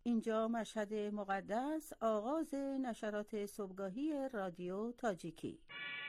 اینجا مشهد مقدس، آغاز نشرات صبحگاهی رادیو تاجیکی.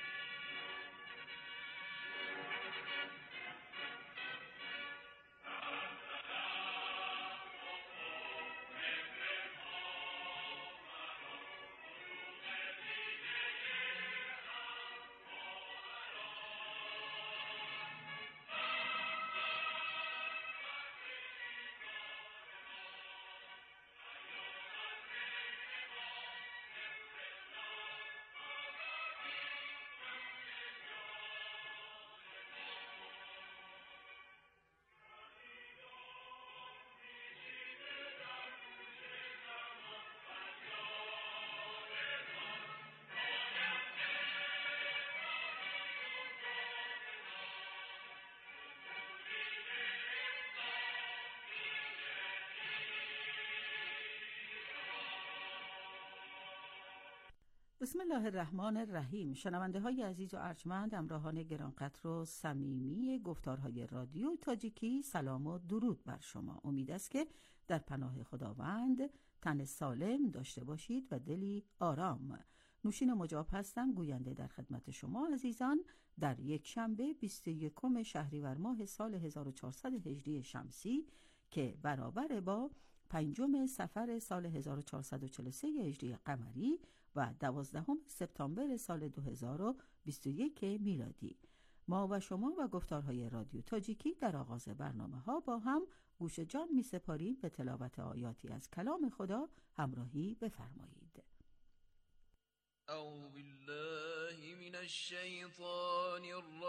بسم الله الرحمن الرحیم. شنونده های عزیز و ارجمند، همراهان گرانقدر و صمیمی گفتارهای رادیو تاجیکی، سلام و درود بر شما. امید است که در پناه خداوند تن سالم داشته باشید و دلی آرام. نوشین مجاب هستم، گوینده در خدمت شما عزیزان، در یک شنبه 21 شهریور ماه سال 1400 هجری شمسی که برابر با 5 صفر سال 1443 هجری قمری و 12 سپتامبر سال 2021 میلادی. ما و شما و گفتارهای رادیو تاجیکی در آغاز برنامه ها با هم گوش جان می سپاریم به تلاوت آیاتی از کلام خدا. همراهی بفرمایید. اعوذ بالله من الشیطان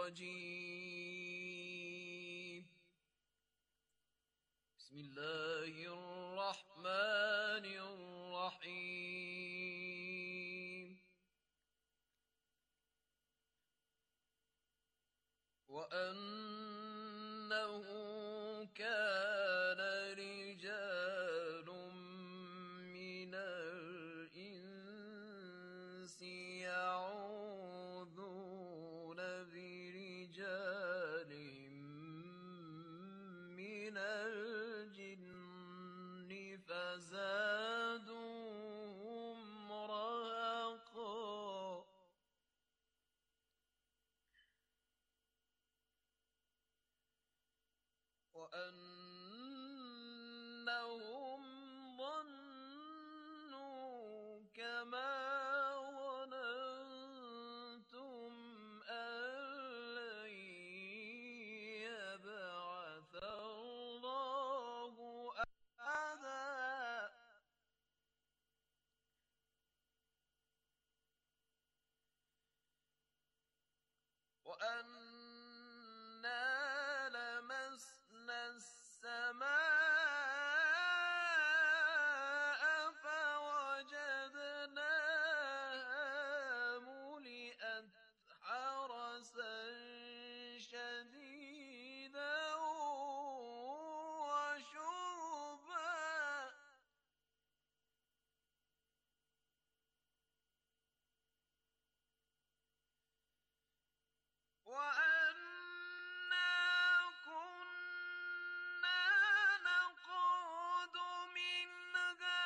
الرجیم. بسم الله الرحمن الرحیم. وأنه كان رجال من الإنس يعوذون برجال من الجن فزادوهم رهقا. وأنهم ظنوا كما ظننتم أن لن يبعث الله أحدا. وأنا لمسنا السماء فوجدناها ملئت حرسا شديدا وشربا. وأنا كنا نقعد منها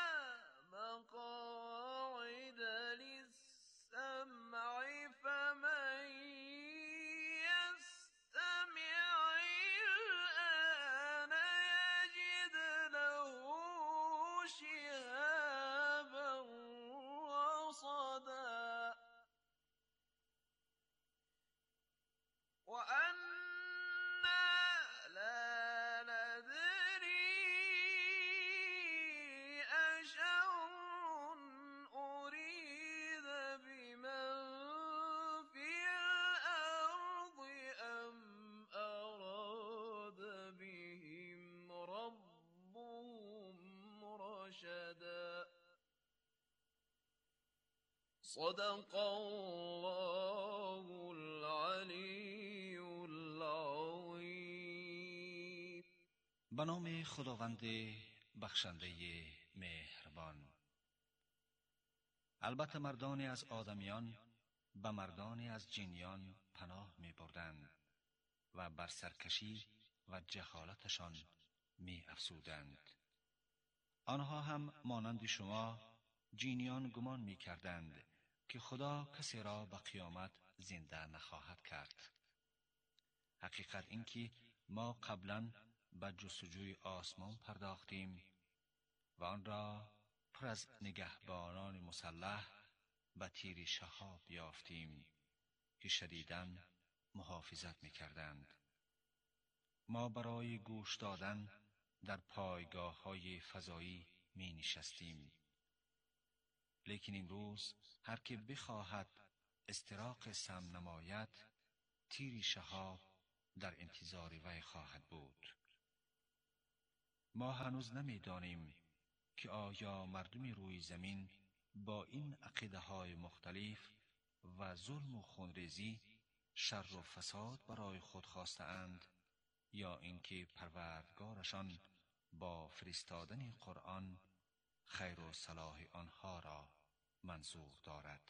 مقاعد للسمع فمن يستمع الآن يجد له شهابا رصدا. وأنا لا ندري أشر أريد بمن في الأرض أم أراد بهم ربهم رشدا. صدق الله العلی العظیم. به نام خداوند بخشنده مهربان. البته مردانی از آدمیان به مردانی از جنیان پناه می بردند و بر سرکشی و جهالتشان می افزودند. آنها هم مانند شما جینیان گمان می کردند که خدا کسی را به قیامت زنده نخواهد کرد. حقیقت این که ما قبلا به جستجوی آسمان پرداختیم و آن را پر از نگهبانان مسلح به تیر شهاب یافتیم که شدیداً محافظت می کردند. ما برای گوش دادن در پایگاه های فضایی می نشستیم. لیکن امروز هر که بخواهد استراق سم نماید، تیر شهاب در انتظار وی خواهد بود. ما هنوز نمی دانیم که آیا مردم روی زمین با این عقیده های مختلف و ظلم و خونریزی شر و فساد برای خود خواستند یا اینکه پروردگارشان با فرستادن قرآن خیر و صلاح آنها را منظور دارد.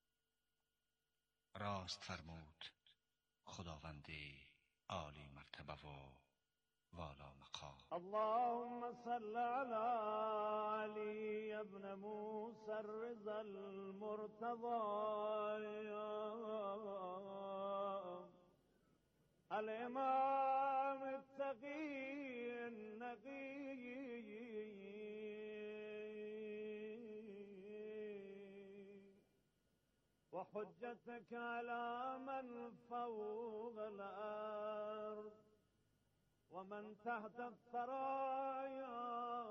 راست فرمود خداوند عالی مرتبه و والا مقام. اللهم صل على علي ابن موسى الرضا المرتضى الإمام التقي النقي وحجتك على من فوق الأرض ومن تحت الثرايا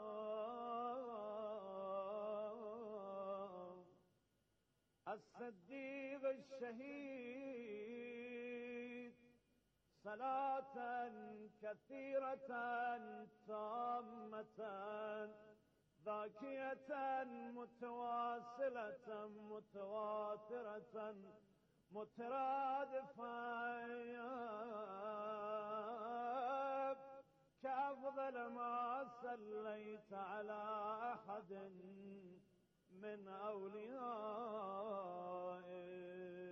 الصديق الشهيد صلاة كثيرة تامة ذاكية متواصلة متواترة مترادفة كأفضل ما صليت على أحد من أوليائك.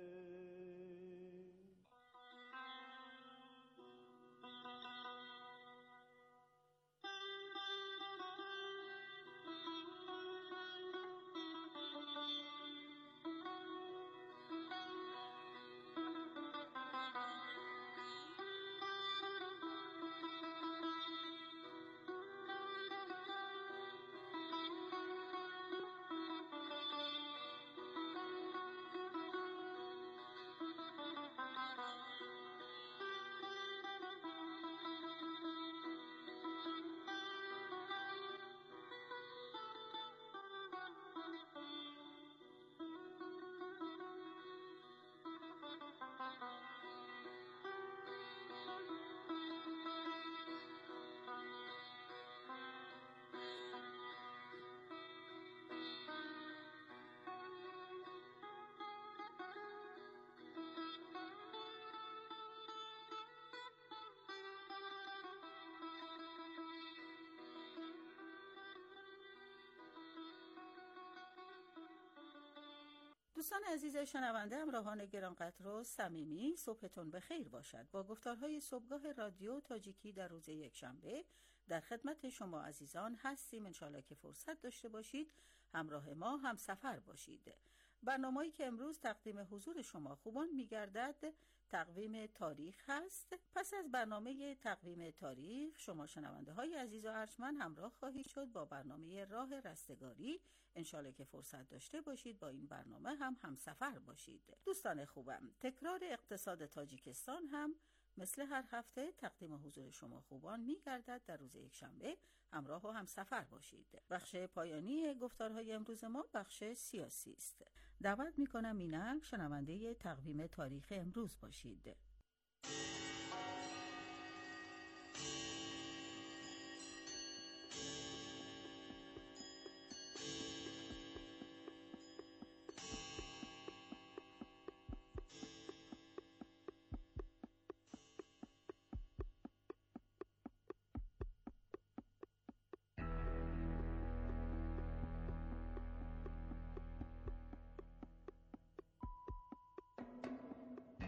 دوستان عزیز شنونده، همراهان گرانقدر و صمیمی، صبحتون بخیر باشد. با گفتارهای صبحگاه رادیو تاجیکی در روز یکشنبه در خدمت شما عزیزان هستیم. انشالله که فرصت داشته باشید همراه ما هم سفر باشید. برنامه‌ای که امروز تقدیم حضور شما خوبان می‌گردد تقویم تاریخ هست. پس از برنامه تقویم تاریخ شما شنونده های عزیز و ارجمند همراه خواهید شد با برنامه راه رستگاری. انشالله که فرصت داشته باشید با این برنامه هم همسفر باشید. دوستان خوبم، تکرار اقتصاد تاجیکستان هم مثل هر هفته تقدیم حضور شما خوبان می‌گردد در روز یکشنبه. همراه و همسفر باشید. بخش پایانی گفتارهای امروز ما بخش سیاسی است. دعوت می‌کنم اینک شنونده تقویم تاریخ امروز باشید.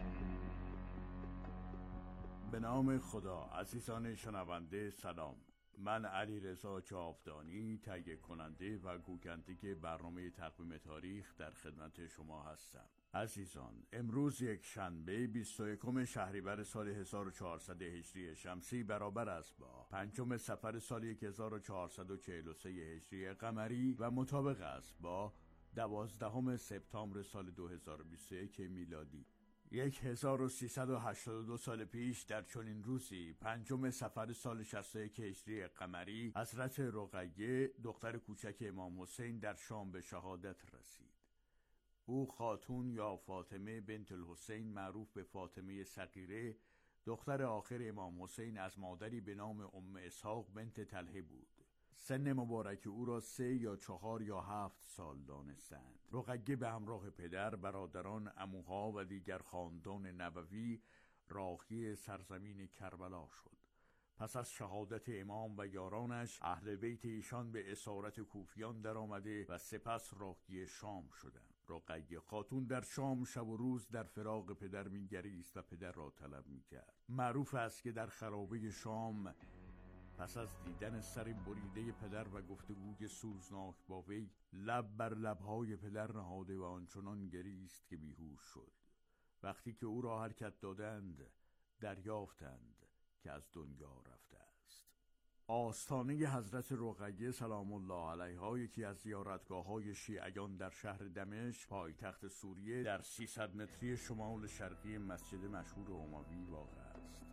به نام خدا. عزیزان شنونده سلام. من علیرضا جاودانی تهیه کننده و گوینده برنامه تقویم تاریخ در خدمت شما هستم. عزیزان، امروز یک شنبه 21 شهریور سال 1400 هجری شمسی برابر است با 5 صفر سال 1443 هجری قمری و مطابق است با 12 سپتامبر سال 2021 میلادی. 1382 سال پیش در چنین روزی 5 صفر سال 61 هجری قمری حضرت رقیه دختر کوچک امام حسین در شام به شهادت رسید. او خاتون یا فاطمه بنت الحسین معروف به فاطمه صغیره دختر آخر امام حسین از مادری به نام ام اسحاق بنت طلحه بود. سن مبارک او را 3 یا 4 یا 7 سال دانستند. رقیه به همراه پدر، برادران، عموها و دیگر خاندان نبوی راهی سرزمین کربلا شد. پس از شهادت امام و یارانش اهل بیت ایشان به اسارت کوفیان در آمده و سپس راهی شام شدند. رقیه خاتون در شام شب و روز در فراق پدر می‌گریست و پدر را طلب می‌کرد. معروف است که در خرابه شام پس از دیدن سر بریده پدر و گفتگوی سوزناک با وی لب بر لب‌های پدر نهاده و آنچنان گریست که بیهوش شد. وقتی که او را حرکت دادند دریافتند که از دنیا رفته است. آستانه حضرت رقیه سلام الله علیها یکی از زیارتگاه‌های شیعیان در شهر دمشق پایتخت سوریه در 300 متری شمال شرقی مسجد مشهور اموی واقع است.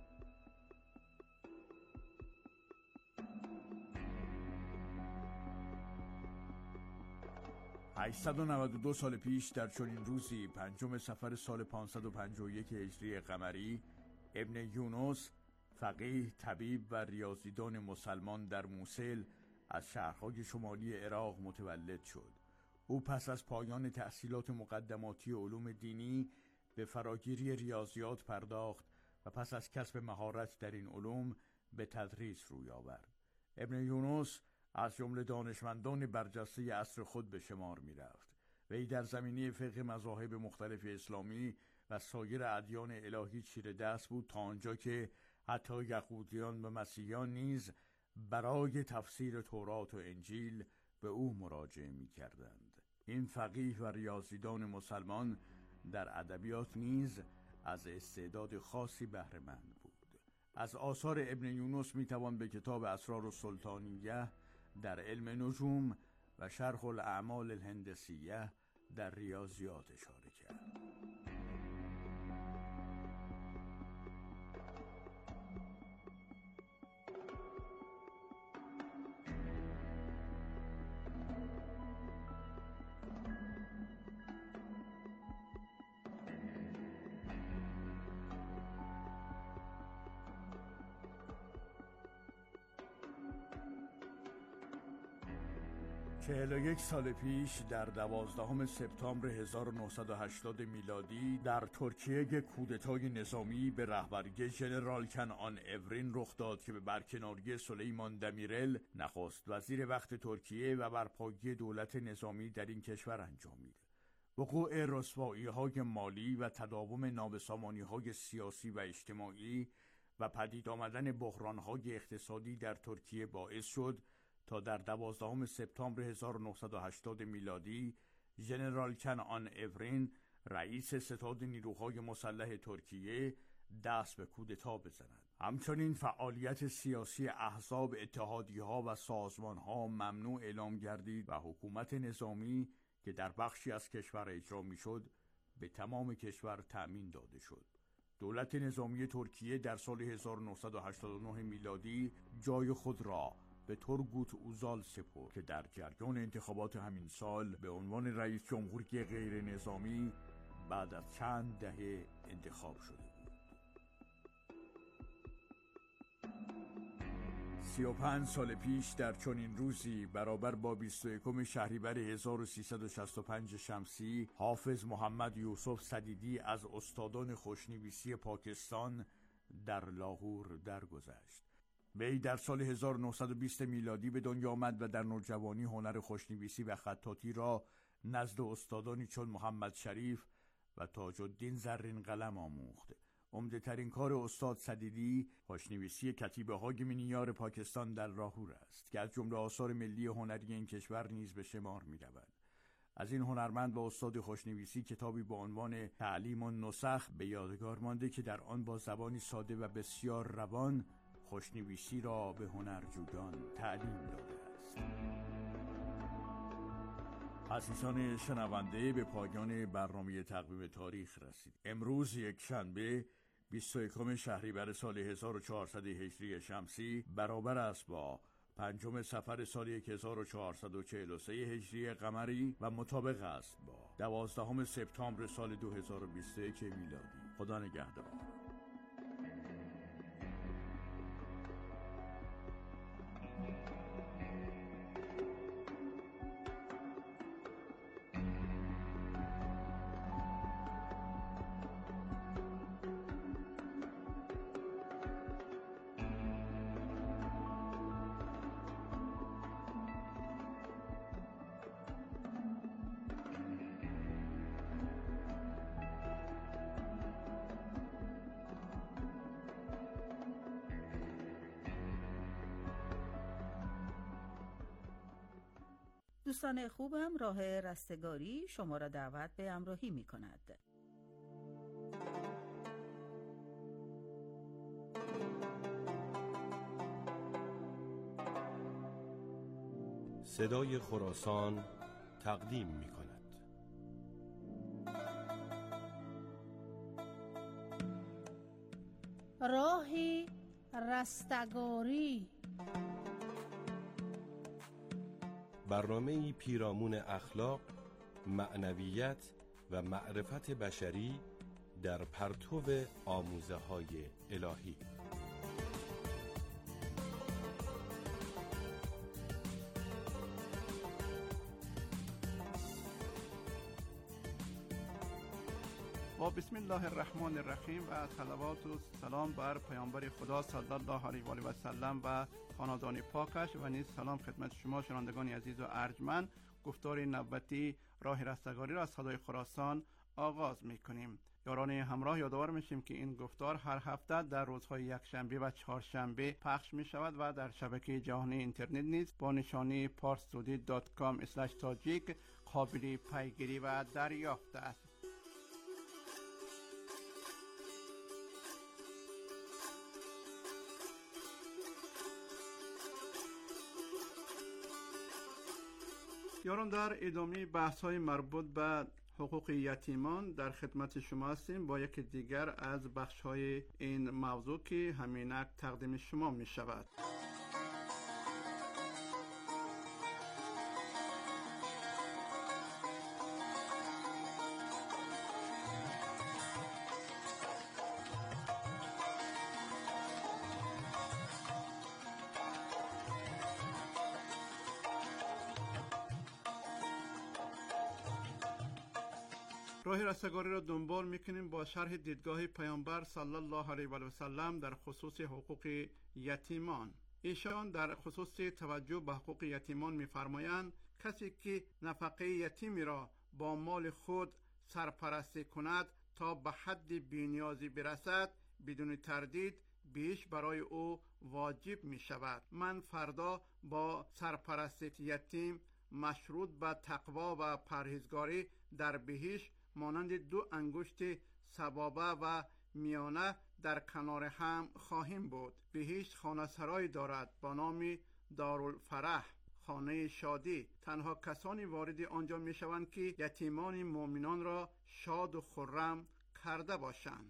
892 سال پیش در چنین روزی 5 صفر سال 551 هجری قمری ابن یونس فقیه، طبیب و ریاضیدان مسلمان در موصل از شهرهای شمالی عراق متولد شد. او پس از پایان تحصیلات مقدماتی علوم دینی به فراگیری ریاضیات پرداخت و پس از کسب مهارت در این علوم به تدریس روی آورد. ابن یونس از جمله دانشمندان برجسته عصر خود به شمار می رفت. وی در زمینه فقه مذاهب مختلف اسلامی و سایر ادیان الهی چیره دست بود تا آنجا که حتی یهودیان و مسیحیان نیز برای تفسیر تورات و انجیل به او مراجعه می کردند. این فقیه و ریاضیدان مسلمان در ادبیات نیز از استعداد خاصی بهره مند بود. از آثار ابن یونس می توان به کتاب اسرار السلطانیه در علم نجوم و شرح الاعمال الهندسیه در ریاضیات اشاره کرد. یک سال پیش در 12 سپتامبر 1980 میلادی در ترکیه یک کودتای نظامی به رهبری ژنرال کنعان اورین رخ داد که به برکناری سلیمان دمیرل نخست وزیر وقت ترکیه و برپایی دولت نظامی در این کشور انجامید. وقوع رسوایی‌های مالی و تداوم نابسامانی‌های سیاسی و اجتماعی و پدید آمدن بحران‌های اقتصادی در ترکیه باعث شد تا در 12 سپتامبر 1980 میلادی ژنرال کنعان اورین رئیس ستاد نیروهای مسلح ترکیه دست به کودتا بزند. همچنین فعالیت سیاسی احزاب، اتحادیه‌ها و سازمان‌ها ممنوع اعلام گردید و حکومت نظامی که در بخشی از کشور اجرا می‌شد به تمام کشور تأمین داده شد. دولت نظامی ترکیه در سال 1989 میلادی جای خود را به تورگوت اوزال سپرد که در جریان انتخابات همین سال به عنوان رئیس جمهوری غیر نظامی بعد از چند دهه انتخاب شده بود. 35 سال پیش در چنین روزی برابر با 21 شهریور 1365 شمسی حافظ محمد یوسف صدیدی از استادان خوشنویسی پاکستان در لاهور درگذشت. وی در سال 1920 میلادی به دنیا آمد و در نوجوانی هنر خوشنویسی و خطاطی را نزد استادانی چون محمد شریف و تاج الدین زرین قلم آموخت. عمده‌ترین کار استاد صدیدی خوشنویسی کتیبه های مینیار پاکستان در لاهور است که از جمله آثار ملی هنری این کشور نیز به شمار می‌رود. از این هنرمند با استاد خوشنویسی کتابی با عنوان تعلیم النسخ به یادگار مانده که در آن با زبانی ساده و بسیار روان خوشنویسی را به هنرجویان تعلیم داده است. عزیزان شنونده، به پایان برنامه تقویم تاریخ رسید. امروز یکشنبه 21 شهریور سال 1400 هجری شمسی برابر است با 5 صفر سال 1443 هجری قمری و مطابق است با 12 سپتامبر سال 2021 میلادی. خدا نگهدار. دوستان خوبم، راه رستگاری شما را دعوت به همراهی می کند. صدای خراسان تقدیم می کند. راه رستگاری، برنامه‌ای پیرامون اخلاق، معنویت و معرفت بشری در پرتو آموزه‌های الهی. با بسم الله الرحمن الرحیم و صلوات و سلام بر پیامبر خدا صلی الله علیه و آله و سلم و خاندان پاکش و نیز سلام خدمت شما شنوندگان عزیز و ارجمند. گفتار نوبتی راه رستگاری را از صدای خراسان آغاز می‌کنیم. یاران همراه یادآور میشیم که این گفتار هر هفته در روزهای یکشنبه و چهارشنبه پخش می شود و در شبکه جهانی اینترنت نیز با نشانی parstoday.com/tajik قابل پیگیری و دریافت است. یاران، در ادامه بحث‌های مربوط به حقوق یتیمان در خدمت شما هستیم با یکی دیگر از بخش‌های این موضوع که همینک تقدیم شما می شود. راه رستگاری را دنبال میکنیم با شرح دیدگاه پیامبر صلی الله علیه و سلم در خصوص حقوق یتیمان. ایشان در خصوص توجه به حقوق یتیمان میفرمایند کسی که نفقه یتیمی را با مال خود سرپرستی کند تا به حد بی‌نیازی برسد، بدون تردید بیش برای او واجب می شود. من فردا با سرپرستی یتیم مشروط به تقوا و پرهیزگاری در بهشت مانند 2 انگشت سبابه و میانه در کنار هم خواهیم بود. بهشت خانه سرای دارد با نام دارالفرح، خانه شادی. تنها کسانی وارد آنجا می شوند که یتیمان مؤمنان را شاد و خرم کرده باشند.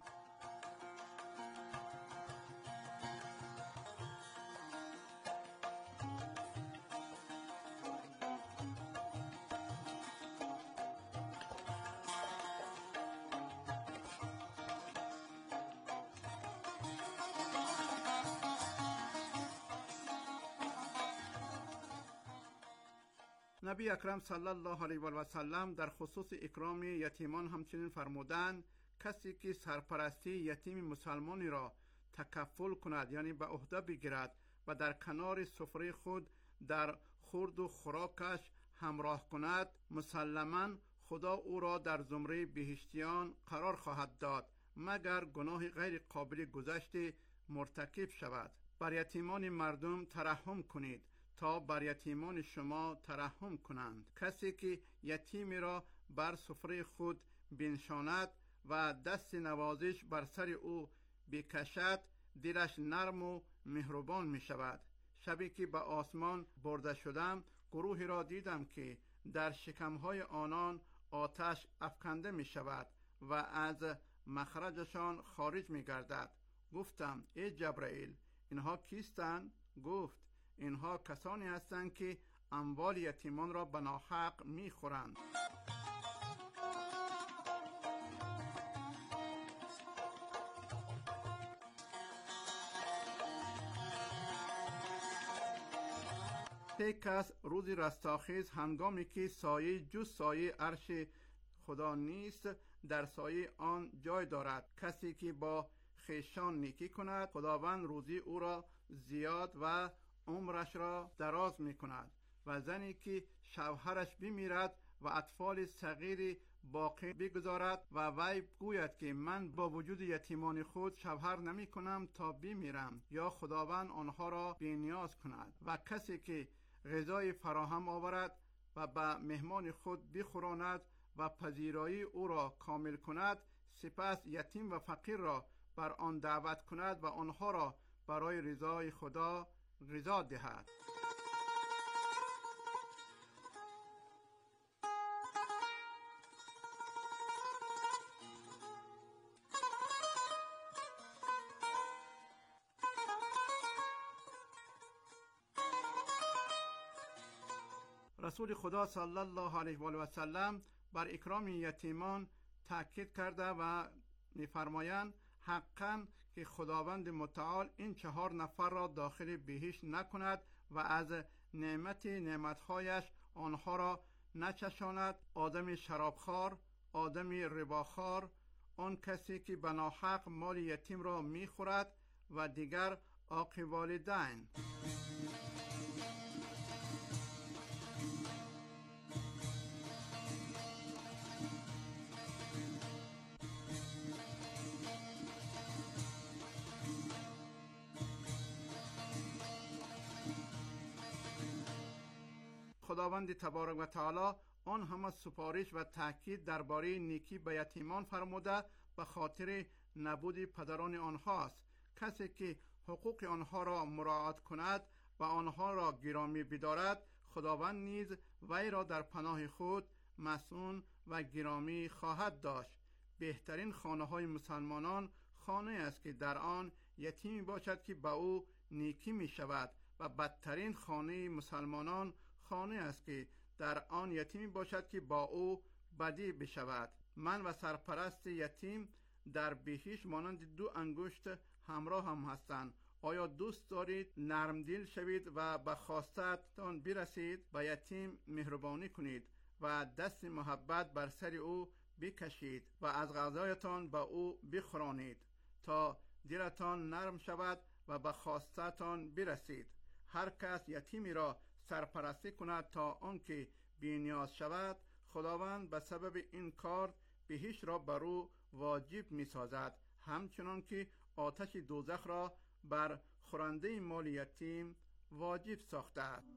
نبی اکرم صلی الله علیه و سلم در خصوص اکرام یتیمان همچنین فرمودند کسی که سرپرستی یتیم مسلمانی را تکفل کند، یعنی به عهده بگیرد و در کنار سفره خود در خورد و خوراکش همراه کند، مسلماً خدا او را در زمره بهشتیان قرار خواهد داد. مگر گناه غیر قابل گذشت مرتکب شود. بر یتیمان مردم ترحم کنید تا بر یتیمان شما ترحم کنند. کسی که یتیمی را بر سفره خود بنشاند و دست نوازش بر سر او بکشد، دلش نرم و مهربان می شود. شبی که به آسمان برده شدم، گروهی را دیدم که در شکمهای آنان آتش افکنده می شود و از مخرجشان خارج می گردد. گفتم ای جبرائیل، اینها کیستند؟ گفت اینها کسانی هستند که اموال یتیمان را به ناحق می خورند. یک کس روز رستاخیز هنگامی که سایه جز سایه عرش خدا نیست در سایه آن جای دارد. کسی که با خویشان نیکی کند خداوند روزی او را زیاد و عمرش را دراز می کند. و زنی که شوهرش بمیرد و اطفال صغیری باقی بگذارد و وی گوید که من با وجود یتیمان خود شوهر نمی کنم تا بمیرم، یا خداوند آنها را بی‌نیاز کند. و کسی که غذای فراهم آورد و به مهمان خود بخوراند و پذیرایی او را کامل کند، سپس یتیم و فقیر را بر آن دعوت کند و آنها را برای رضای خدا غذا دهد. رسول خدا صلی الله علیه و آله و سلم بر اکرام یتیمان تاکید کرده و می‌فرمایند حقاً که خداوند متعال این 4 نفر را داخل بهشت نکند و از نعمتهایش آنها را نچشاند: آدم شرابخوار، آدم رباخوار، آن کسی که به ناحق مال یتیم را می‌خورد و دیگر عاق والدین. خداوند تبارک و تعالی آن همه سفارش و تاکید درباره نیکی به یتیمان فرموده به خاطر نبود پدران آنهاست. کسی که حقوق آنها را مراعات کند و آنها را گرامی بدارد، خداوند نیز وی را در پناه خود مسئول و گرامی خواهد داشت. بهترین خانه های مسلمانان خانه است که در آن یتیمی باشد که به او نیکی می شود و بدترین خانه مسلمانان خانه است که در آن یتیمی باشد که با او بدی بشود. من و سرپرست یتیم در بهشت مانند 2 انگشت همراه هم هستند. آیا دوست دارید نرم دل شوید و به خواستتان برسید؟ به یتیم مهربانی کنید و دست محبت بر سر او بکشید و از غذایتان به او بخورانید تا دلتان نرم شود و به خواستتان برسید. هر کس یتیمی را سرپرستی کند تا آنکه بی‌نیاز شود، خداوند به سبب این کار بهشت را بر او واجب می سازد، همچنان که آتش دوزخ را بر خورنده مال یتیم واجب ساخته است.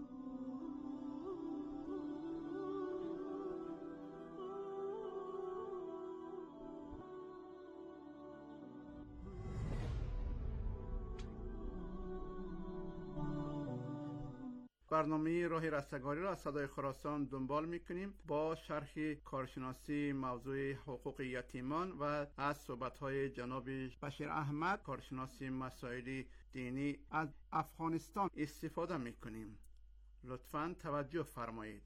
برنامه راه رستگاری را از صدای خراسان دنبال میکنیم با شرح کارشناسی موضوع حقوق یتیمان و از صحبت‌های جناب بشیر احمد، کارشناسی مسائل دینی از افغانستان استفاده میکنیم. لطفاً توجه فرمایید.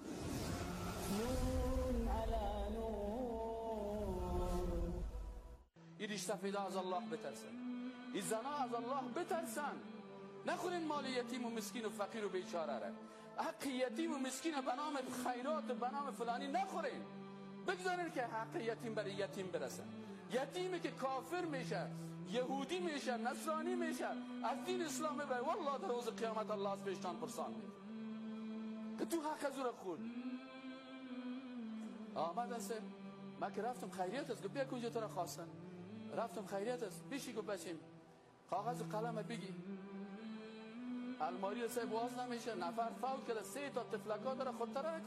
این سفیده از الله بترسن، این زنا از الله بترسن. نخورین مال یتیم و مسکین و فقیر و بیچاره را. حق یتیم و مسکین به نام خیرات و به نام فلانی نخورین. بگذارین که حق یتیم برای یتیم برسه. یتیمی که کافر میشه، یهودی میشه، نصرانی میشه، از دین اسلام ببره، والله در روز قیامت الله از پیشتان پرسان میشه که تو حق از او را خورد. آمد است من که رفتم خیریت است، گفت بیا کجا تو را خواستن. رفتم خیریت است، بیشی گفت بچیم کاغذ و قلم بگی. الماری سه باز نمیشه، نفر فوت کرده، 3 تا تفلکا داره، خودترک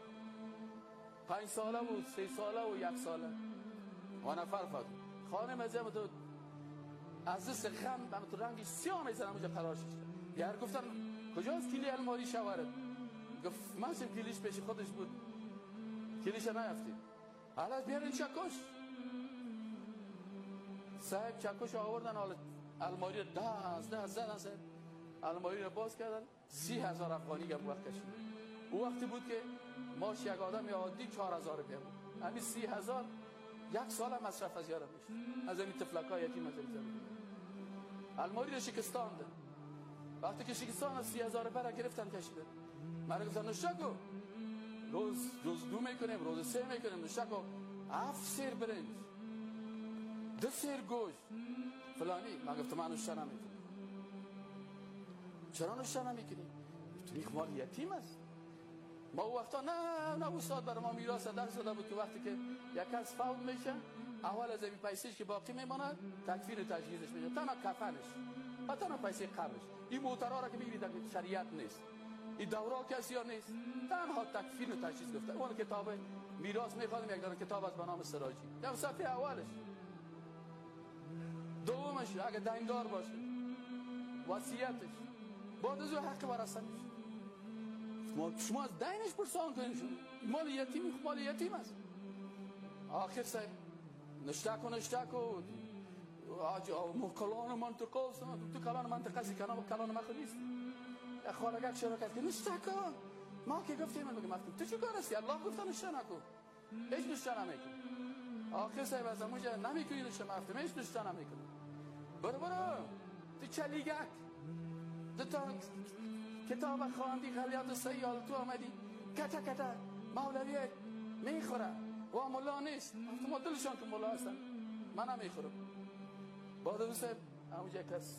5 ساله و 3 ساله و 1 ساله و نفر فوت. خانه مزیم تو از دست غم من تو رنگی سیاه میزنم اونجا قرار شد. یار گفتن کجاست کلی الماری شوارد؟ گفت من سیم کلیش پیش خودش بود، کلیش نیافتیم. حالا بیارین چکش. صاحب چکش آوردن، حالا الماری رو زدن صاحب. الماری رو باز کردن، 30,000 افغانی گم وقت کشید. او وقتی بود که ماش یک آدم عادی 4,000 روپیه بود. همین 30,000 1 سال مصرف از یارم میشه. از این تفلکای یتیم از این الماری رو شکستاند. وقتی که شکستان از 30,000 روپیه گرفتن کشیدن. من گفتم نوشکو روز 2 میکنیم، روز 3 میکنیم. نوشکو 7 سیر برنج، 2 سیر گوشت فلانی. من گفتم من نوشته نمیکنم. چرا نوشته نمیکنی؟ تو این مال یتیم است. ما او وقتا نه استاد برای ما میراث درس داده بود که وقتی که یک کس فوت میشه اول از این پیسه‌اش که باقی میماند تکفین و تجهیزش میشه، تنها کفنش و تنها پیسه قبرش. این موترها را که میگیرید در شریعت نیست، این دورا کسی ها نیست، تنها تکفین و تجهیز گفته. اون کتاب میراث میخوادم یک دانه کتاب از به نام سراجی، یا صفحه اولش. دومش اگه دیندار باشه وصیتش بعد از حق ورثه میشه. شما از دینش پرسان کنید. مال یتیم است. آخر سه نشته کن کلان منطقه است. تو کلان منطقه سی کلان مخو نیست. یا خالقت شرکت که نشته کن. ما که گفتیم من بگم تو چی کار هستی؟ الله گفت نشته نکن. هیچ نشته نمیکن. آخر سه از اونجا نمیکنی نشته مفتم. هیچ نشته نمیکن. برو تو چلیگک تا کتاب خواندی خلیات سیال تو آمدی کتا مولوی میخوره و مولا نیست. ما دلشان که مولا هستن، من نمیخورم. بعد از صاحب همونجا کس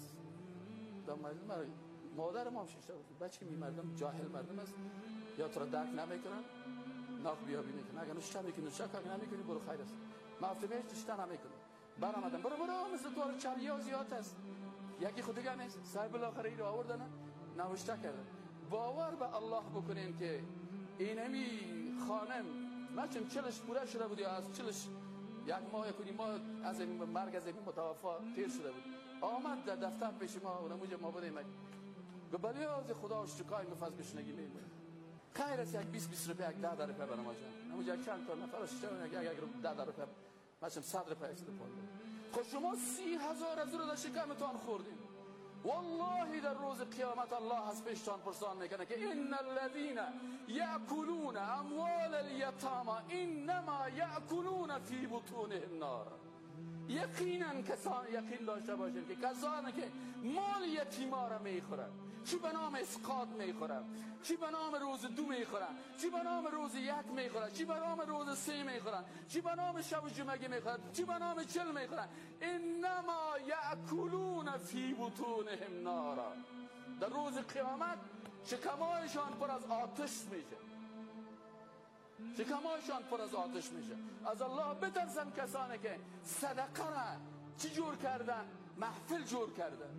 مادر ما شیشته بود، بچه میمردم جاهل مردم است، یا تو را درک نمیکنن ناخ بیا بی میکنن. اگر نشته میکنی نشته که نمیکنی برو خیر است. مفتمه هیچ نشته نمیکنی. برآمدم برو مثل تو چلیا زیاد است. یکی خودگاه نیست. صاحب بالاخره ای رو آوردن نوشته کردن. باور به الله بکنین که اینمی خانم مچم چلش پوره شده بود، یا از چلش 1 ماه یکونی ماه از این مرگ از این متوفا تیر شده بود. آمد در دفتر پیش ما و نموجه ما بودیم گفت بلی از خدا شکای مفز بشنگی میمون خیر است. یک 20 روپیه یک 10 روپیه برام جان نموجه چند تا نفرش یک 10 روپیه مچم 100 روپیه است پول. خود شما 30,000 از رو در شکمتان خوردین. والله در روز قیامت الله از پیشتان پرسان میکنه که ان الذين ياكلون اموال اليتامى انما ياكلون في بطونهم نار. یقینا کسان یقین داشته باشید که کسانی که مال یتیما را میخورن، چی به نام اسقاط میخورن، چی به نام روز 2 میخورن، چی به نام روز 1 میخورن، چی به نام روز 3 میخورن، چی به نام شب جمعه میخورن، چی به نام 40 میخورن. انما یاکلون فی بطونهم نارا. در روز قیامت شکمایشان پر از آتش میشه. شکمایشان پر از آتش میشه. از الله بترسن کسانی که صدقه را چی جور کردن؟ محفل جور کردن.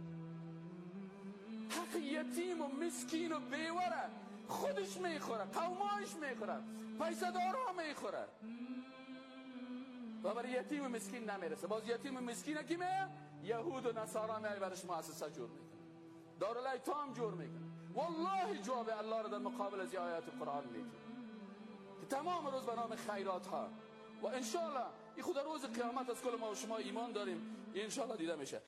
حق یتیم و مسکین و بیوره خودش میخوره، قومایش میخوره، پیسه دارا میخوره و برای یتیم و مسکین نمیرسه. باز یتیم و مسکین کی میه؟ یهود و نصارا میه برش مؤسسه جور میکنه، دارالایتام جور میکنه. والله جواب الله را در مقابل از آیات قرآن میگه که تمام روز به نام خیرات ها و انشالله این خود روز قیامت از کل ما و شما ایمان داریم انشالله دیده میشه.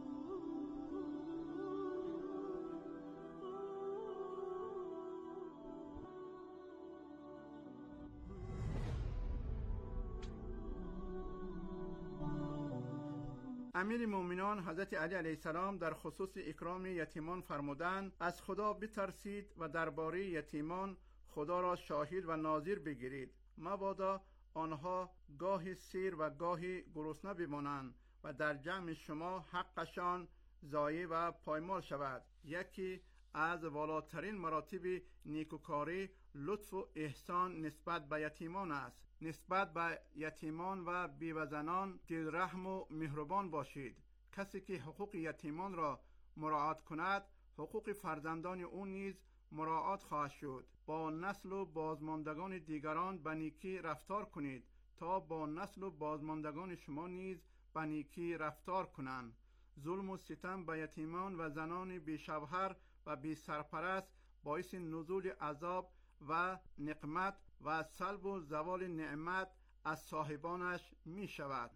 امیر مومنان حضرت علی علیه السلام در خصوص اکرام یتیمان فرمودند از خدا بترسید و درباره یتیمان خدا را شاهد و ناظر بگیرید، مبادا آنها گاهی سیر و گاهی گرسنه بمانند و در جمع شما حقشان ضایع و پایمال شود. یکی از والاترین مراتب نیکوکاری لطف و احسان نسبت به یتیمان است. نسبت به یتیمان و بیوه‌زنان دلرحم و مهربان باشید. کسی که حقوق یتیمان را مراعات کند، حقوق فرزندان او نیز مراعات خواهد شد. با نسل و بازماندگان دیگران به نیکی رفتار کنید تا با نسل و بازماندگان شما نیز به نیکی رفتار کنند. ظلم و ستم به یتیمان و زنان بی‌شوهر و بی سرپرست باعث نزول عذاب و نقمت و سلب و زوال نعمت از صاحبانش می شود.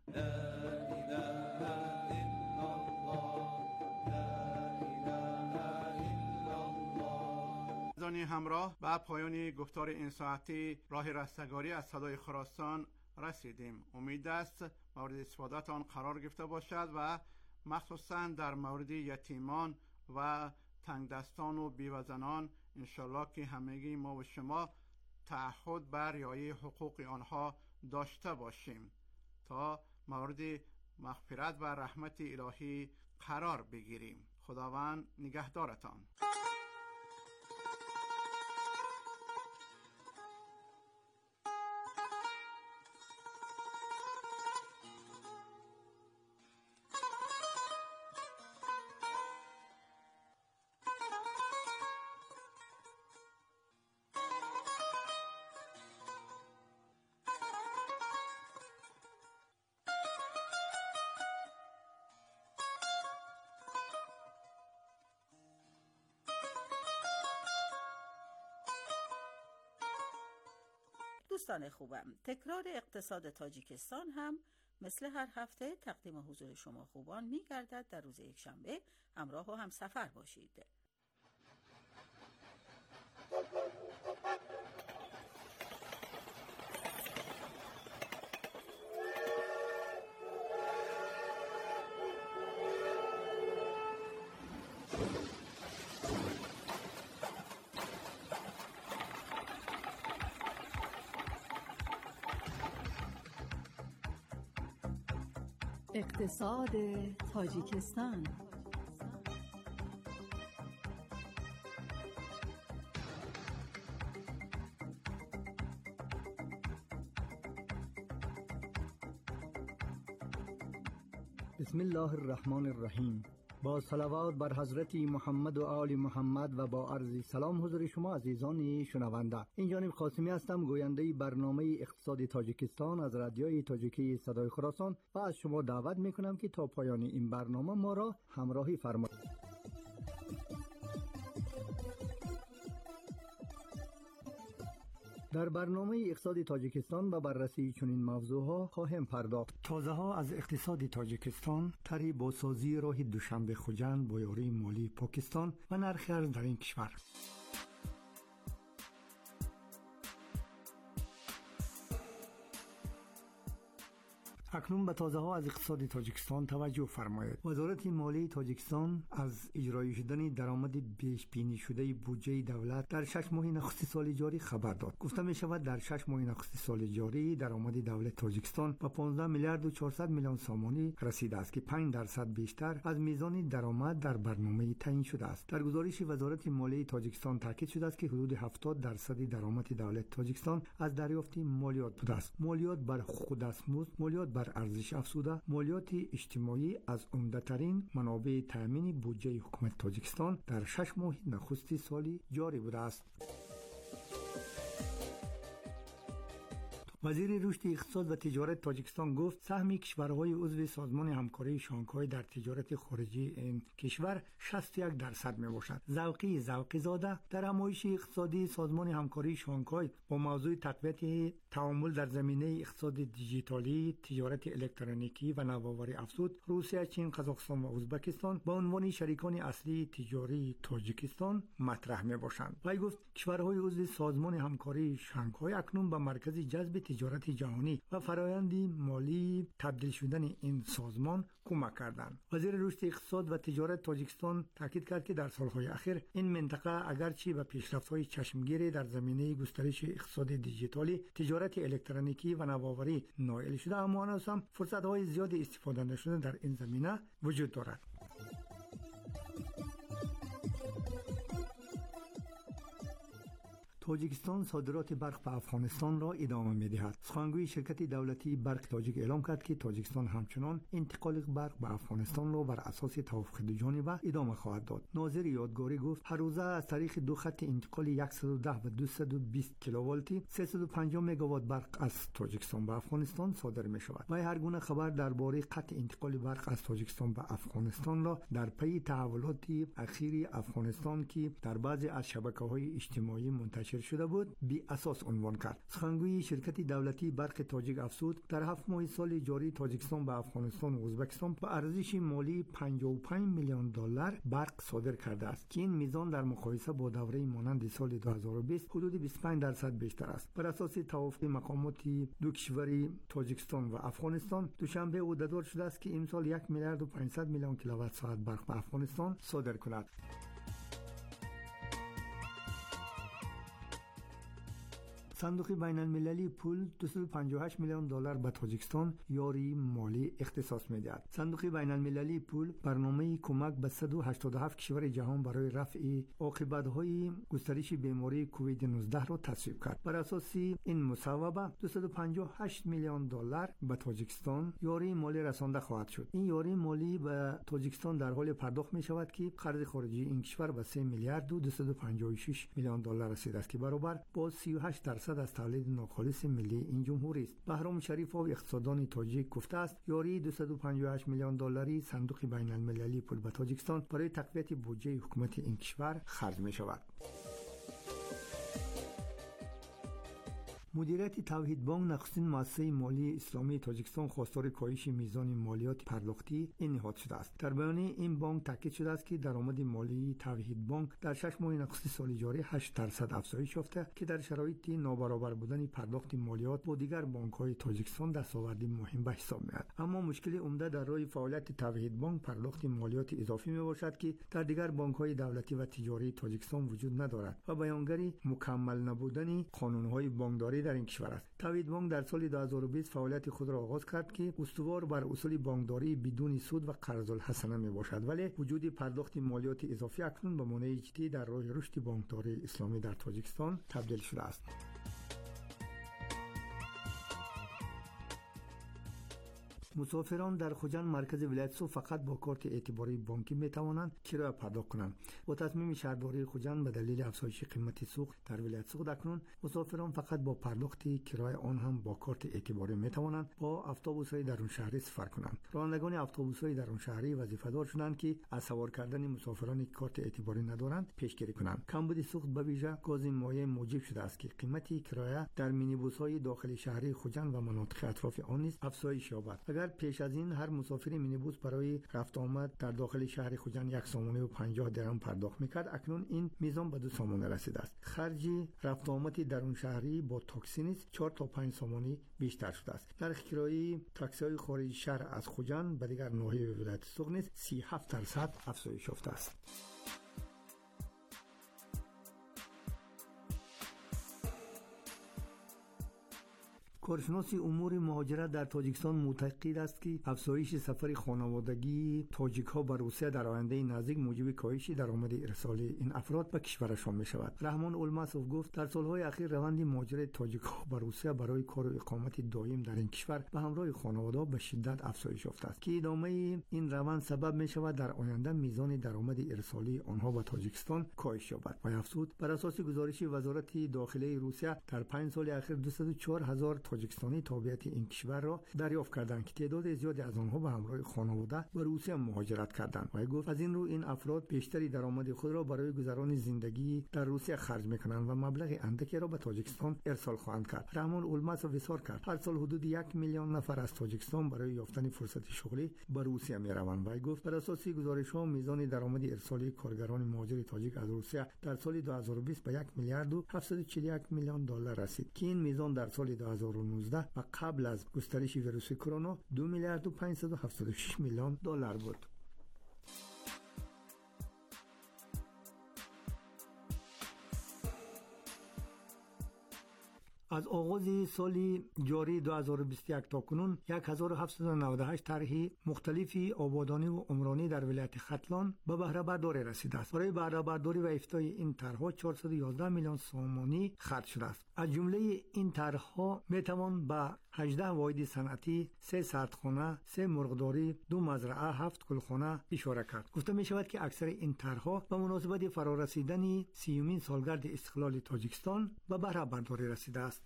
عزیزان همراه، به پایان گفتار این ساعتی راه رستگاری از صدای خراسان رسیدیم. امید است مورد استفادهتان قرار گرفته باشد و مخصوصا در مورد یتیمان و تنگدستان و بیوه‌زنان انشالله که همگی ما و شما تعهد بر رعایت حقوق آنها داشته باشیم تا مورد مغفرت و رحمت الهی قرار بگیریم. خداوند نگهدارتان. دوستان خوبم، تکرار اقتصاد تاجیکستان هم مثل هر هفته تقدیم حضور شما خوبان می گردد. در روز یکشنبه همراه و همسفر باشید. اقتصاد تاجیکستان. بسم الله الرحمن الرحیم. با صلوات بر حضرت محمد و آل محمد و با عرض سلام حضور شما عزیزان شنونده. این جانب قاسمی هستم، گوینده برنامه اقتصاد تاجیکستان از رادیوی تاجیکی صدای خراسان و از شما دعوت میکنم که تا پایان این برنامه ما را همراهی فرمایید. در برنامه اقتصاد تاجیکستان به بررسی چنین موضوعها خواهیم پرداخت. تازه ها از اقتصاد تاجیکستان، طرح بازسازی راه دوشنبه خوجند با یاری مالی پاکستان و نرخ ارز در این کشور. اکنون به تازه ها از اقتصاد تاجیکستان توجه فرمایید. وزارت مالی تاجیکستان از اجرای شدن درآمد پیش بینی شده بودجه دولت در 6 ماه نخست سال جاری خبر داد. گفته می شود در 6 ماه نخست سال جاری درآمد دولت تاجیکستان به 15 میلیارد و 400 میلیون سامانی رسیده است که 5% بیشتر از میزان درآمد در برنامه تعیین شده است. در گزارش وزارت مالی تاجیکستان تاکید شده است که حدود 70% درآمد دولت تاجیکستان از دریافت مالیات بوده است. مالیات بر حقوق دستمزد، مالیات بر ارزش افزوده، مالیات اجتماعی از عمده‌ترین منابع تامین بودجه حکومت تاجیکستان در 6 ماه نخست سالی جاری بوده است. وزیر رشد اقتصاد و تجارت تاجیکستان گفت سهم کشورهای عضو سازمان همکاری شانگهای در تجارت خارجی این کشور 61% میباشد. ذوقی زاده در همایش اقتصادی سازمان همکاری شانگهای با موضوع تقویت تعامل در زمینه اقتصاد دیجیتالی، تجارت الکترونیکی و نوآوری افزود، روسیه، چین، قزاقستان و ازبکستان با عنوان شریکان اصلی تجاری تاجیکستان مطرح میباشند. وی گفت کشورهای عضو سازمان همکاری شانگهای اکنون به مرکز جذب تجارت جهانی و فرآیند مالی تبدیل شدن این سازمان کمک کردند. وزیر رشد اقتصاد و تجارت تاجیکستان تاکید کرد که در سالهای اخیر این منطقه اگرچه به پیشرفت‌های چشمگیری در زمینه گسترش اقتصاد دیجیتالی، تجارت الکترونیکی و نوآوری نائل شده، اما هنوز هم فرصت‌های زیاد استفاده نشده در این زمینه وجود دارد. تاجیکستان صادرات برق به افغانستان را ادامه می‌دهد. سخنگوی شرکت دولتی برق تاجیک اعلام کرد که تاجیکستان همچنان انتقال برق به افغانستان را بر اساس توافق دو جانبه ادامه خواهد داد. ناظر یادگاری گفت هر روزه از طریق دو خط انتقال 110 و 220 کیلوولتی 350 مگاوات برق از تاجیکستان به افغانستان صادر می‌شود. و هر گونه خبر درباره قطع انتقال برق از تاجیکستان به افغانستان را در پی تحولات اخیر افغانستان که در بعضی از شبکه‌های اجتماعی منتشر شده بود بی اساس عنوان کرد. سخنگوی شرکت دولتی برق تاجیک افزود در 7 ماه سال جاری تاجیکستان به افغانستان و ازبکستان به ارزش مالی 55 میلیون دلار برق صادر کرده است که این میزان در مقایسه با دوره مانند سال 2020 حدود 25% بیشتر است. بر اساس توافق مقامات دو کشور تاجیکستان و افغانستان دوشنبه عهده‌دار شده است که امسال 1 میلیارد و 500 میلیون کیلووات ساعت برق به افغانستان صادر کند. صندوق بین المللی پول 258 میلیون دلار به تاجیکستان یاری مالی اختصاص می‌دهد. صندوق بین المللی پول برنامه کمک به 187 کشور جهان برای رفع عاقبت‌های گسترش بیماری کووید 19 را تصویب کرد. بر اساس این مصوبه 258 میلیون دلار به تاجیکستان یاری مالی رسانده خواهد شد. این یاری مالی به تاجیکستان در حال پرداخت می‌شود که قرض خارجی این کشور به 3 میلیارد و 256 میلیون دلار رسیده است که برابر با 38% از تولید ناخالص ملی این جمهوری است. بهرام شریفov اقتصاددان تاجیک گفته است یاری 258 میلیون دلاری صندوق بین المللی پول به تاجیکستان برای تقویت بودجه حکومت این کشور خرج می شود. مدیریت توحید بانک نخستین مؤسسه مالی اسلامی تاجیکستان خواستار کاهش میزان مالیات پرداختی نهاد شده است. در بیانیه این بانک تاکید شده است که درآمد مالی توحید بانک در 6 ماه نخست سال جاری 8% افزایش یافته که در شرایط نابرابر بودن پرداخت مالیات با دیگر بانک‌های تاجیکستان دستاوردی مهم به حساب میاد. اما مشکل عمده در راه فعالیت توحید بانک پرداخت مالیات اضافی میباشد که در دیگر بانک‌های دولتی و تجاری تاجیکستان وجود ندارد و بیانگری مکمل نبودن قانون‌های بانکداری در این کشور است. توحید بانک در سال 2020 فعالیت خود را آغاز کرد که استوار بر اصول بانکداری بدون سود و قرض الحسنه می باشد، ولی وجود پرداخت مالیات اضافی اکنون به مانع جدی در راه رشد بانکداری اسلامی در تاجیکستان تبدیل شده است. مسافران در خوجند مرکز ولایت سوخ فقط با کارت اعتباری بانکی می توانند کرایه پرداخت کنند. با تصمیم شهرداری خوجند به دلیل افزایش قیمت سوخت در ولایت سوخ اکنون مسافران فقط با پرداخت کرایه آن هم با کارت اعتباری می توانند با اتوبوس‌های درون شهری سفر کنند. رانندگان اتوبوس‌های درون شهری وظیفه‌دار شدند که از سوار کردن مسافرانی که کارت اعتباری ندارند پیشگیری کنند. کمبود سوخت به ویژه گاز مایع موجب شده است که قیمت کرایه در مینیبوس‌های داخل شهری خوجند و مناطق اطراف آن نیز افزایش یابد. اگر پیش از این هر مسافر مینیبوس برای رفت آمد در داخل شهر خوجند 1 سامانه و 50 درهم پرداخت میکرد، اکنون این میزان به 2 سامانه رسیده است. خرج رفت آمد درون شهری با تاکسی نیز 4 تا 5 سامانه بیشتر شده است. نرخ کرایه تاکسی‌های خارج شهر از خوجند به دیگر ناحیه ولایت سوخ نیز 37% افزایش یافته است. کارشناس امور مهاجرت در تاجیکستان معتقد است که افزایش سفر خانوادگی تاجیک‌ها به روسیه در آینده نزدیک موجب کاهش درآمد ارسال این افراد به کشورشان می‌شود. رحمان اولماسوف گفت در سال‌های اخیر روند مهاجرت تاجیک‌ها به روسیه برای کار و اقامت دائم در این کشور به همراه خانواده‌ها به شدت افزایش یافته است که ادامه این روند سبب می‌شود در آینده میزان درآمد ارسالی آنها به تاجیکستان کاهش یابد. و افزود بر اساس گزارش وزارت داخلی روسیه در 5 سال اخیر 204,000 تاجیکستانی تابعیت این کشور را دریافت کردند که تعداد زیادی از آنها به همراه خانواده به روسیه مهاجرت کردند. و گفت از این رو این افراد بیشتری درآمد خود را برای گذران زندگی در روسیه خرج می‌کنند و مبلغ اندکی را به تاجیکستان ارسال خواهند کرد. رحمان اولماسوف اظهار کرد هر سال حدود 1 میلیون نفر از تاجیکستان برای یافتن فرصت شغلی به روسیه می‌روند. و گفت بر اساس گزارش‌ها میزان درآمد ارسالی کارگران مهاجر تاجیک از روسیه در سال 2020 به 1 میلیارد و 741 میلیون دلار رسید که این میزان در سال 2019 و قبل از گسترش ویروس کرونا 2 میلیارد و 576 میلیون دلار بود. از آغاز سال جاری 2021 تا کنون 1798 طرح مختلفی آبادانی و عمرانی در ولایت ختلان به بهره برداری رسیده است. برای بهره برداری و افتای این طرح‌ها 411 میلیون سومانی خرج شده است. از جمله این طرح‌ها میتوان به 18 واحد صنعتی، 3 سردخانه، 3 مرغداری، 2 مزرعه، 7 گلخانه اشاره کرد. گفته می شود که اکثر این طرح‌ها به مناسبت فرارسیدن 30مین سالگرد استقلال تاجیکستان به بهره برداری رسیده است.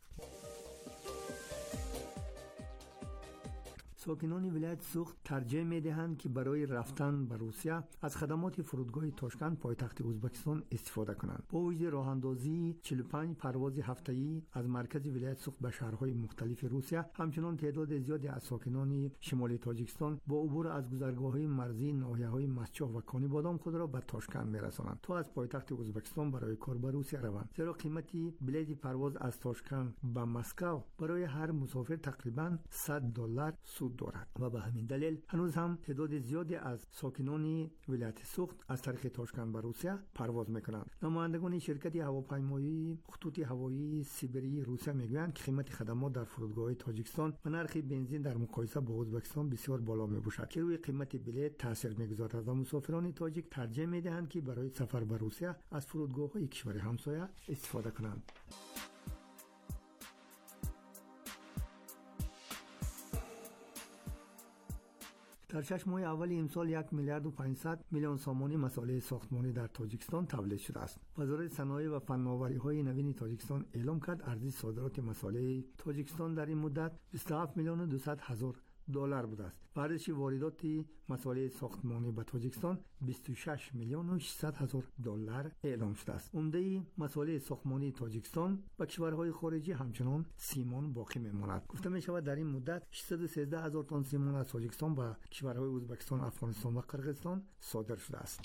ساکنان ولایت سوخت ترجیح می‌دهند که برای رفتن به روسیه از خدمات فرودگاه تاشکند پایتخت ازبکستان استفاده کنند. با وجود راه اندازی 45 پرواز هفته‌ای از مرکز ولایت سوخت به شهرهای مختلف روسیه، همچنان تعداد زیادی از ساکنان شمالی تاجیکستان با عبور از گذرگاه‌های مرزی ناحیه‌های مسچوح و کانی بادام خود را به تاشکند می‌رسانند تا از پایتخت ازبکستان برای کار به روسیه روند. زیرا قیمت بلیط پرواز از تاشکند به مسکو برای هر مسافر تقریباً $100 سود دارد و به همین دلیل هنوز هم تعداد زیادی از ساکنان ولایت سوخت از طریق تاشکند به روسیه پرواز میکنند. نمایندگان شرکت هواپیمایی خطوط هوایی سیبری روسیه میگویند که قیمت خدمات در فرودگاه تاجیکستان و نرخ بنزین در مقایسه با ازبکستان بسیار بالا میباشد که روی قیمت بلیط تاثیر میگذارد و مسافران تاجیک ترجیح میدهند که برای سفر به روسیه از فرودگاه‌های کشور همسایه استفاده کنند. در 6 ماه اول امسال 1,500,000,000 سومانی مساله ساختمانی در تاجیکستان تولید شده است. وزارت صنایع و فناوری‌های نوین تاجیکستان اعلام کرد ارزش صادرات مساله تاجیکستان در این مدت 27,200,000 دلار بوده است. ارزش واردات مساله ساختمانی به تاجیکستان 26,600,000 دلار اعلام شده است. عمده مساله ساختمانی تاجیکستان به کشورهای خارجی همچنان سیمان باقی میماند. گفته می شود در این مدت 613,000 تن سیمان از تاجیکستان به کشورهای ازبکستان، افغانستان و قرقیزستان صادر شده است.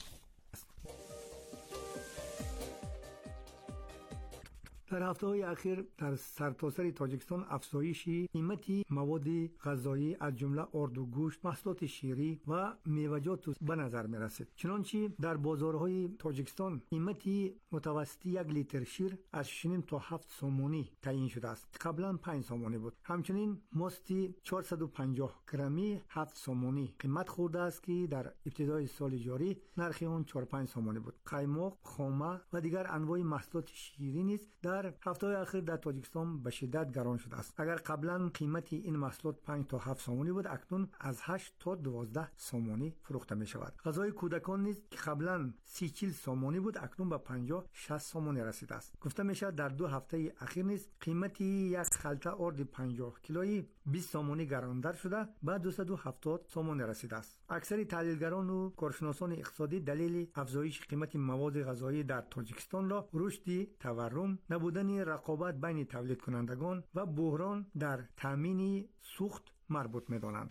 در هفته‌های اخیر در سرتاسر تاجیکستان افزایش قیمت مواد غذایی از جمله آرد و گوشت، محصولات شیری و میوه‌جات به نظر می‌رسد. چنانچه در بازارهای تاجیکستان قیمت متوسطی 1 لیتر شیر از 6 تا 7 سومانی تعیین شده است. قبلا 5 سومانی بود. همچنین ماست 450 گرمی 7 سومانی قیمت خورده است که در ابتدای سال جاری نرخ آن 4-5 سومانی بود. قایماق، خامه و دیگر انواع محصولات شیری نیز در هفته‌های اخیر در تاجیکستان به شدت گران شده است. اگر قبلا قیمت این محصولات 5 تا 7 سومانی بود، اکنون از 8 تا 12 سومانی فروخته می شود. غذای کودکان نیز که قبلا 30-40 سومانی بود، اکنون به 50-60 سومانی رسیده است. گفته می شود در 2 هفته اخیر نیز قیمت یک خلطه آرد 50 کیلویی 20 سومانی گرانتر شده به 270 سومانی رسیده است. اکثر تحلیلگران و کارشناسان اقتصادی دلیل افزایش قیمت مواد غذایی در تاجیکستان را رشد تورم، نبودن رقابت بین تولید کنندگان و بحران در تامین سوخت مربوط می‌دانند.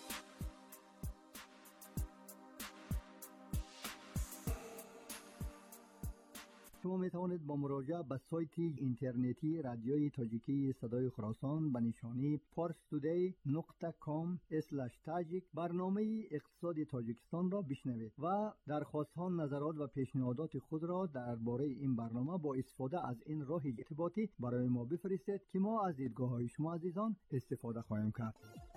شما می توانید با مراجعه به سایت اینترنتی رادیوی تاجیکی صدای خراسان به نشانی parstoday.com/tajik برنامه اقتصاد تاجیکستان را بشنوید و درخواست‌ها، نظرات و پیشنهادات خود را درباره این برنامه با استفاده از این راه ارتباطی برای ما بفرستید که ما از دیدگاه‌های شما عزیزان استفاده خواهیم کرد.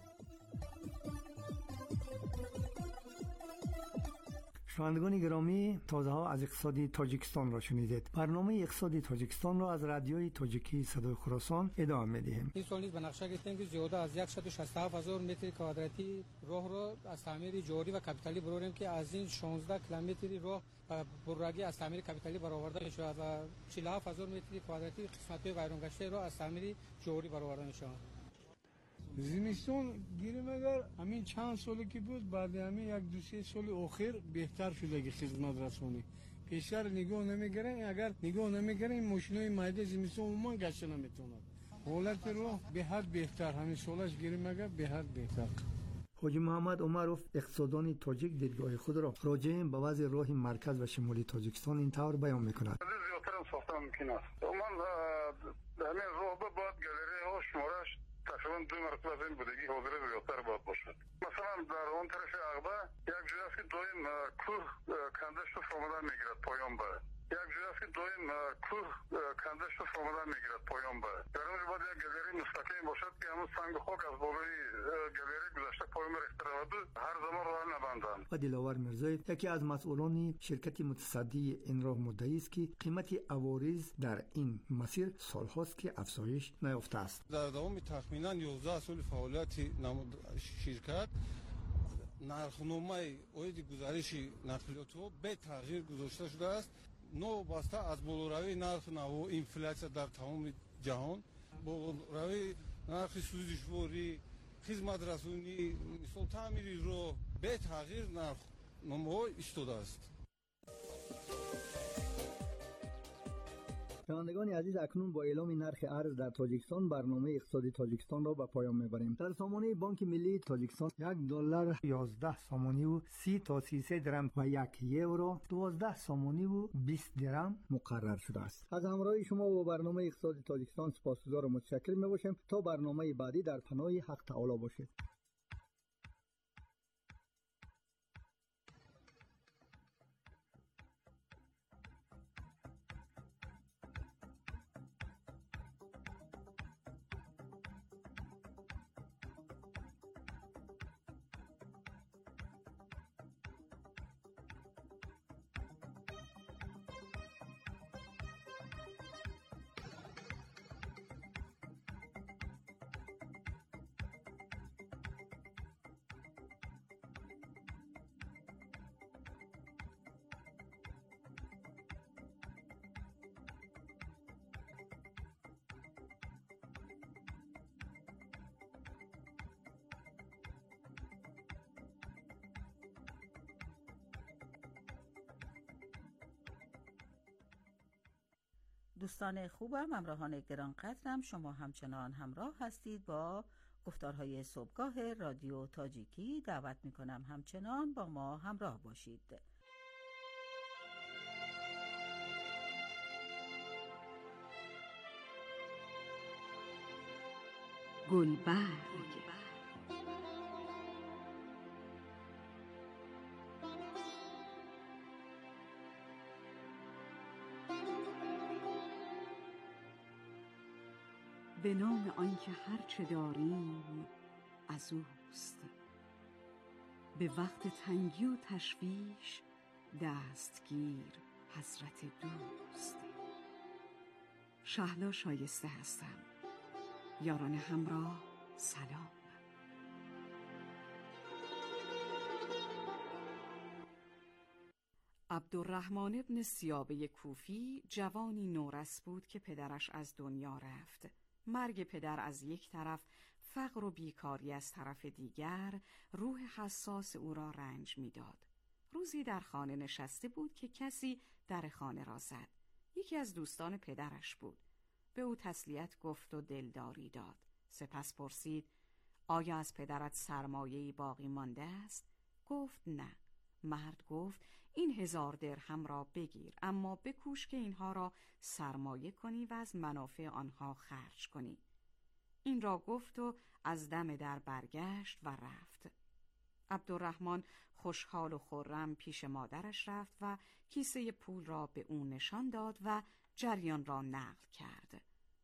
شنوندگان گرامی، تازه ها از اقتصاد تاجیکستان را شنیدید. برنامه اقتصاد تاجیکستان را از رادیوی تاجیکی صدای خراسان ادامه می‌دهیم. این سال نیز به نقشه گرفتیم که زیاده از 167,000 متر کوادراتی راه را از تعمیر جاری و کاپیتالی برآوریم که از این 16 کیلومتری راه بررگی از تعمیر کاپیتالی برآورده می‌شود و 47,000 متر کوادراتی قسمت‌های ویرانگشته را از تعمیر جاری برآورده می‌شود. زمستون گیریم اگر همین چند سالی که بود، بعد همین 1-2 سال اخیر بهتر شده که خدمت رسانی پیشتر نگاه نمیگیرن. اگر نگاه نمیگیرن ماشینای مایده زمستون عموما گشت نمیتونن. حالت رو به حد بهتر همین سالش گیریم اگر به حد بهتر. حاجی محمد عمروف اقتصاددان تاجیک دیدگاه خود را راجع به وضع راه مرکز و شمالی تاجیکستان این طور بیان می‌کند. زیادتر ساخته ممکن است. عموما همین راه به بعد گالری ها شمارش تقریبا 2 مرتبه از این بودگی حاضر زیادتر باید باشد. مثلا در اون طرف عقبه یک جای است که دایم کوه کنده شو آمدن میگیرد پایان به یک جای است که دایم کوه کنده شده آمدن میگیرد پایان به در اونجا باید یک گلری مستقیم باشد که همون سنگ خاک از بالای گلری گذشته پایان ریخته رود و هر زمان راه نبندند. و دلاور مرزایی یکی از مسئولان شرکت متصدی این راه مدعی است که قیمت عوارض در این مسیر سالهاست که افزایش نیافته است. در دوام تخمینا 11 سال فعالیت شرکت نرخنامه اوید گزارش نقلیات به تغییر گذاشته شده است. نو باسته از بالوروی نرخ نو اینفلاسیا در تمام جهان، بالوروی نرخ سوزشواری، خدمات رسانی، مثل تعمیری رو به تغییر نرخنامه ایستاده است. شنوندگان عزیز، اکنون با اعلام نرخ ارز در تاجیکستان برنامه اقتصادی تاجیکستان را به پایان میبریم. در سامانه بانک ملی تاجیکستان $1 11 سامانی و 30 تا 33 درم و 1 یورو 12 سامانی و 20 درم مقرر شده است. از همراهی شما با برنامه اقتصادی تاجیکستان سپاسگزار و متشکر میباشیم. تا برنامه بعدی در پناه حق تعالی باشید. دوستان خوبم، همراهان گرانقدرم، شما همچنان همراه هستید با گفتارهای صبحگاه رادیو تاجیکی. دعوت میکنم همچنان با ما همراه باشید. گلبرگ به نام آنکه هرچه داریم از اوست، به وقت تنگی و تشویش دستگیر حضرت دوست. شهلا شایسته هستم. یاران همراه سلام. عبدالرحمن ابن سیابه کوفی جوانی نورس بود که پدرش از دنیا رفت. مرگ پدر از یک طرف، فقر و بیکاری از طرف دیگر روح حساس او را رنج می‌داد. روزی در خانه نشسته بود که کسی در خانه را زد. یکی از دوستان پدرش بود. به او تسلیت گفت و دلداری داد. سپس پرسید: آیا از پدرت سرمایه‌ای باقی مانده است؟ گفت نه. مرد گفت: این 1000 درهم را بگیر، اما بکوش که اینها را سرمایه کنی و از منافع آنها خرج کنی. این را گفت و از دم در برگشت و رفت. عبدالرحمن خوشحال و خرم پیش مادرش رفت و کیسه پول را به او نشان داد و جریان را نقل کرد.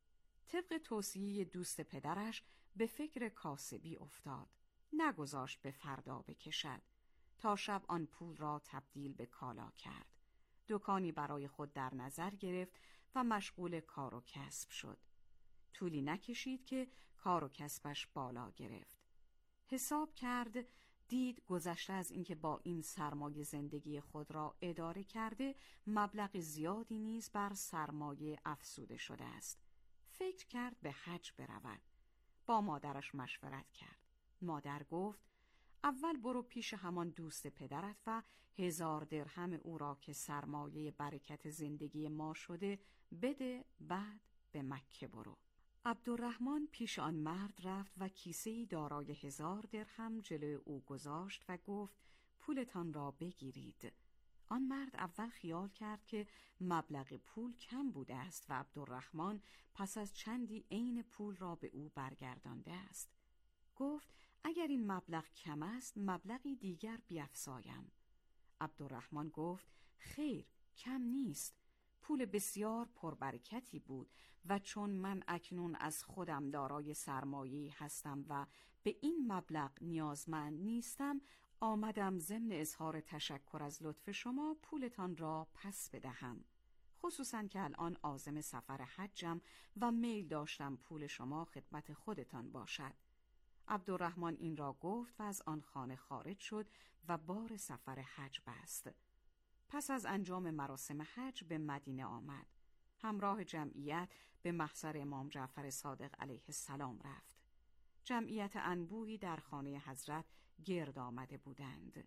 طبق توصیه دوست پدرش به فکر کاسبی افتاد. نگذاشت به فردا بکشد. تا شب آن پول را تبدیل به کالا کرد. دکانی برای خود در نظر گرفت و مشغول کار و کسب شد. طولی نکشید که کار و کسبش بالا گرفت. حساب کرد، دید گذشته از اینکه با این سرمایه زندگی خود را اداره کرده، مبلغ زیادی نیز بر سرمایه افزوده شده است. فکر کرد به حج برود. با مادرش مشورت کرد. مادر گفت: اول برو پیش همان دوست پدرت و 1000 درهم او را که سرمایه برکت زندگی ما شده بده، بعد به مکه برو. عبدالرحمن پیش آن مرد رفت و کیسه‌ای دارای 1000 درهم جلوی او گذاشت و گفت: پولتان را بگیرید. آن مرد اول خیال کرد که مبلغ پول کم بوده است و عبدالرحمن پس از چندی عین پول را به او برگردانده است. گفت: اگر این مبلغ کم است، مبلغی دیگر بیفزایم. عبدالرحمن گفت: خیر، کم نیست. پول بسیار پربرکتی بود و چون من اکنون از خودم دارای سرمایه‌ای هستم و به این مبلغ نیازمند نیستم، آمدم ضمن اظهار تشکر از لطف شما پولتان را پس بدهم، خصوصا که الان عازم سفر حجم و میل داشتم پول شما خدمت خودتان باشد. عبدالرحمن این را گفت و از آن خانه خارج شد و بار سفر حج بست. پس از انجام مراسم حج به مدینه آمد. همراه جمعیت به محضر امام جعفر صادق علیه السلام رفت. جمعیت انبوهی در خانه حضرت گرد آمده بودند.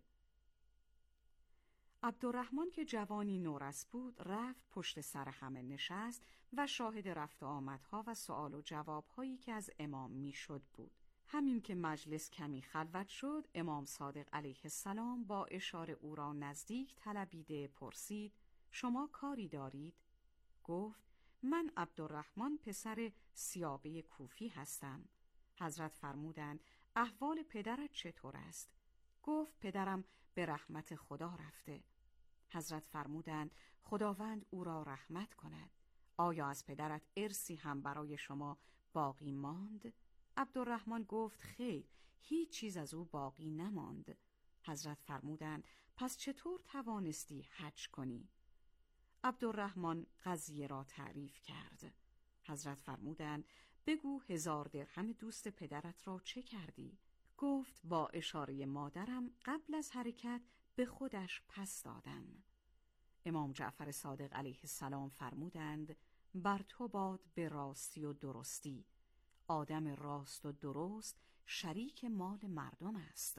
عبدالرحمن که جوانی نورس بود رفت پشت سر همه نشست و شاهد رفت و آمدها و سؤال و جوابهایی که از امام میشد بود. همین که مجلس کمی خلوت شد، امام صادق علیه السلام با اشاره او را نزدیک طلبیده پرسید: شما کاری دارید؟ گفت: من عبدالرحمن پسر سیابه کوفی هستم. حضرت فرمودند: احوال پدرت چطور است؟ گفت: پدرم به رحمت خدا رفته. حضرت فرمودند: خداوند او را رحمت کند. آیا از پدرت ارثی هم برای شما باقی ماند؟ عبدالرحمن گفت: خیر، هیچ چیز از او باقی نماند. حضرت فرمودند: پس چطور توانستی حج کنی؟ عبدالرحمن قضیه را تعریف کرد. حضرت فرمودند: بگو 1000 درهم دوست پدرت را چه کردی؟ گفت: با اشاره مادرم قبل از حرکت به خودش پس دادم. امام جعفر صادق علیه السلام فرمودند: بر تو باد به راستی و درستی. آدم راست و درست شریک مال مردم است.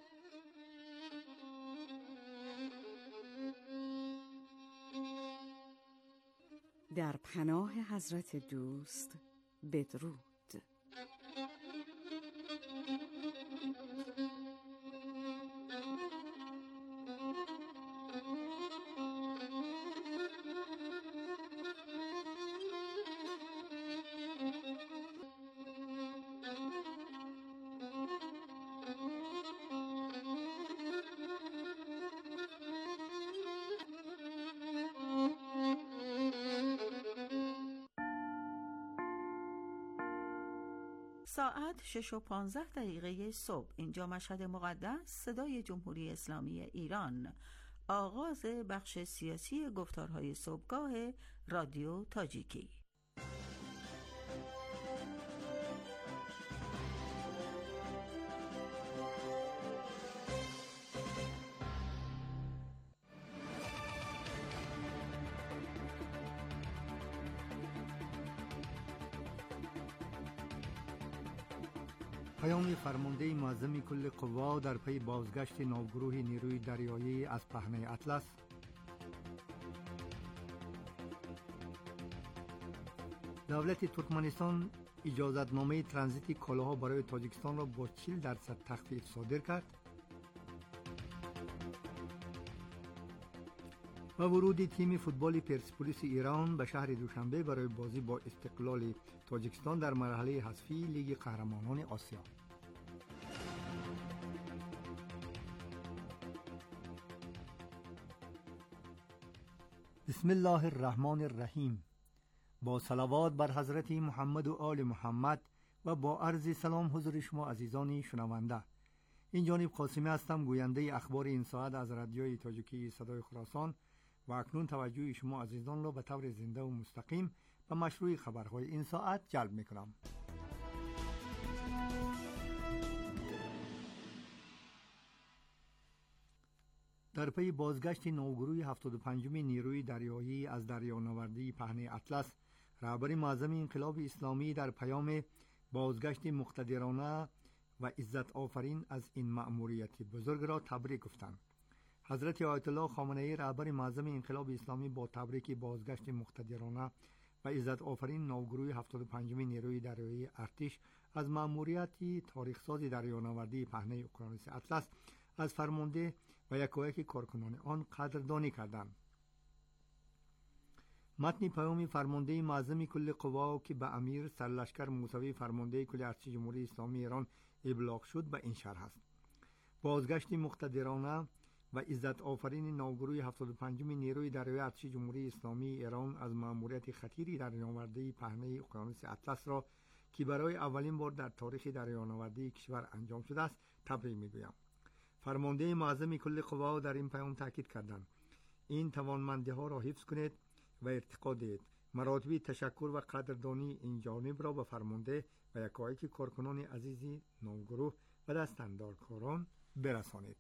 در پناه حضرت دوست بدرود. ساعت 6:15 صبح. اینجا مشهد مقدس، صدای جمهوری اسلامی ایران. آغاز بخش سیاسی گفتارهای صبحگاه رادیو تاجیکی. پیام فرمانده معظم کل قوا در پی بازگشت نوگروه نیروی دریایی از پهنه اطلس. دولت ترکمنستان اجازتنامه ترانزیت کالاها برای تاجیکستان را با 40% تخفیف صادر کرد. و ورود تیم فوتبال پرسپولیس ایران به شهر دوشنبه برای بازی با استقلال تاجیکستان در مرحله حذفی لیگ قهرمانان آسیا. بسم الله الرحمن الرحیم. با صلوات بر حضرت محمد و آل محمد و با عرض سلام حضور شما عزیزان شنونده. این جانب قاسمی هستم، گوینده اخبار این ساعت از رادیوی تاجیکی صدای خراسان و اکنون توجه شما عزیزان را به طور زنده و مستقیم به مشروع خبرهای این ساعت جلب می‌کنم. در پی بازگشت نوگروه 75 نیروی دریایی از دریانوردی پهنه اطلس، رهبر معظم انقلاب اسلامی در پیام بازگشت مقتدرانه و عزت آفرین از این مأموریت بزرگ را تبریک گفتند. حضرت آیت الله خامنه‌ای رهبر معظم انقلاب اسلامی با تبریک بازگشت مقتدرانه و عزت آفرین نوگروه 75 نیروی دریایی ارتش از مأموریت تاریخ‌ساز دریانوردی پهنه اقیانوس اطلس از فرمانده و یکایک کارکنان آن قدردانی کردند. متن پیام فرمانده معظم کل قوا که به امیر سرلشکر موسوی فرمانده کل ارتش جمهوری اسلامی ایران ابلاغ شد به این شرح است: بازگشت مقتدرانه و عزت آفرین نوگروه 75 نیروی دریایی ارتش جمهوری اسلامی ایران از مأموریت خطیری دریانوردی پهنه اقیانوس اطلس را که برای اولین بار در تاریخ دریانوردی کشور انجام شده است تبریک میگویم. فرمانده معظم کل قوا در این پیام تاکید کردند این توانمندی ها را حفظ کنید و ارتقا دهید. مراتب تشکر و قدردانی این جانب را به فرمانده و یکایک کارکنان عزیز نوگروه و دستاندارکاران برسانید.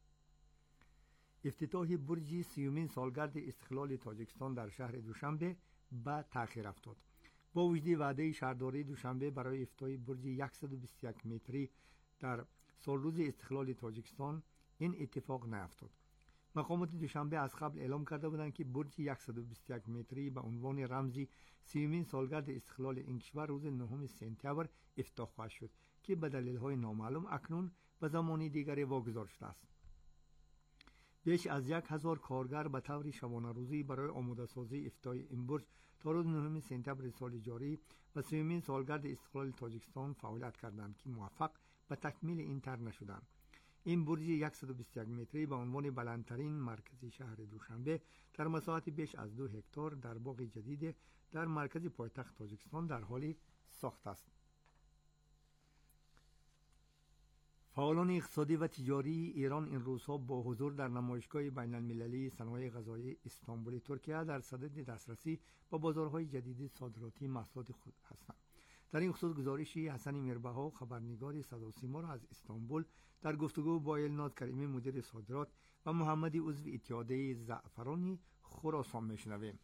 افتتاح برج 30 سالگرد استقلال تاجیکستان در شهر دوشنبه به تأخیر افتاد. با وجود وعده شهرداری دوشنبه برای افتتاح برج 121 متری در سالروز استقلال تاجیکستان این اتفاق نیفتاد. مقامات دوشنبه از قبل اعلام کرده بودند که برج 121 متری به عنوان رمزی 30 سالگرد استقلال این کشور روز 9 سپتامبر افتتاح خواهد شد که به دلایل نامعلوم اکنون به زمان دیگری واگذار شده است. بیش از 1000 کارگر به طور شبانه روزی برای آماده سازی افتتاح این برج تا روز 9 سپتامبر سال جاری و 30 سالگرد استقلال تاجیکستان فعالیت کردند که موفق به تکمیل این طرح نشدند. این برج 121 متری به عنوان بلندترین مرکزی شهر دوشنبه در مساحت بیش از 2 هکتار در باغ جدید در مرکز پایتخت تاجیکستان در حال ساخت است. فعالان اقتصادی و تجاری ایران این روزها با حضور در نمایشگاه بین المللی صنایع غذایی استانبول ترکیه در صدد دسترسی به بازارهای جدید صادراتی محصولات خود هستند. در این خصوص گزارشی حسن میربها خبرنگار صدا و سیما را از استانبول در گفتگو با الناز کریمی مدیر صادرات و محمدی عضو اتحادیه زعفرانی خراسان میشنویم.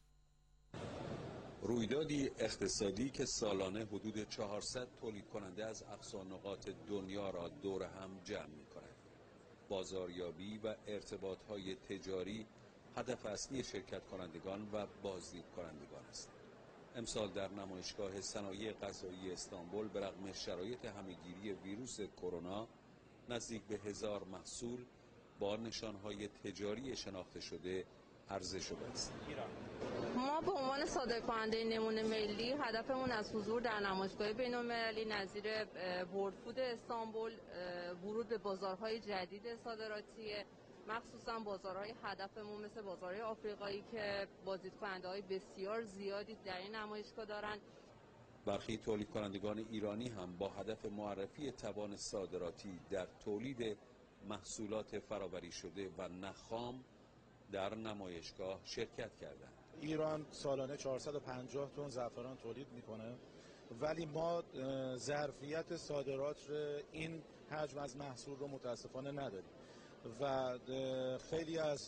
رویدادی اقتصادی که سالانه حدود 400 تولید کننده از اقصا نقاط دنیا را دور هم جمع می کند. بازاریابی و ارتباطهای تجاری هدف اصلی شرکت کنندگان و بازدید کنندگان است. امسال در نمایشگاه صنایع غذایی استانبول به رغم شرایط همهگیری ویروس کرونا نزدیک به 1000 محصول با نشانهای تجاری شناخته شده عرضه شده است. ما به عنوان صادرکننده نمونه ملی هدفمون از حضور در نمایشگاه بین‌المللی نظیر ورلد فود استانبول ورود به بازارهای جدید صادراتی، مخصوصا بازارهای هدفمون مثل بازارهای آفریقایی که بازدیدکننده‌های بسیار زیادی در این نمایشگاه دارند. برخی تولید کنندگان ایرانی هم با هدف معرفی توان صادراتی در تولید محصولات فرآوری شده و نخام در نمایشگاه شرکت کردند. ایران سالانه 450 تن زعفران تولید میکنه، ولی ما ظرفیت صادرات این حجم از محصول رو متاسفانه نداریم و خیلی از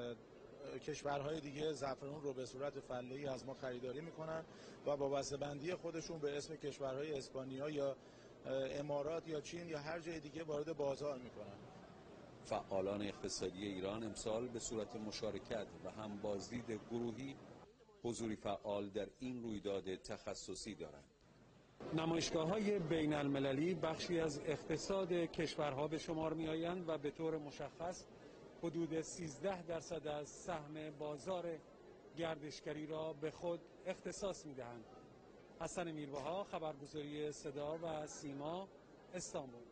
کشورهای دیگه زعفران رو به صورت فله‌ای از ما خریداری میکنن و با بسته‌بندی خودشون به اسم کشورهای اسپانیا یا امارات یا چین یا هر جای دیگه وارد بازار میکنن. فعالان اقتصادی ایران امسال به صورت مشارکت و هم بازدید گروهی حضوری فعال در این رویداد تخصصی دارند. نمایشگاه‌های بین المللی بخشی از اقتصاد کشورها به شمار می‌آیند و به طور مشخص حدود 13% از سهم بازار گردشگری را به خود اختصاص می‌دهند. حسن میربها، خبرگزاری صدا و سیما، استانبول.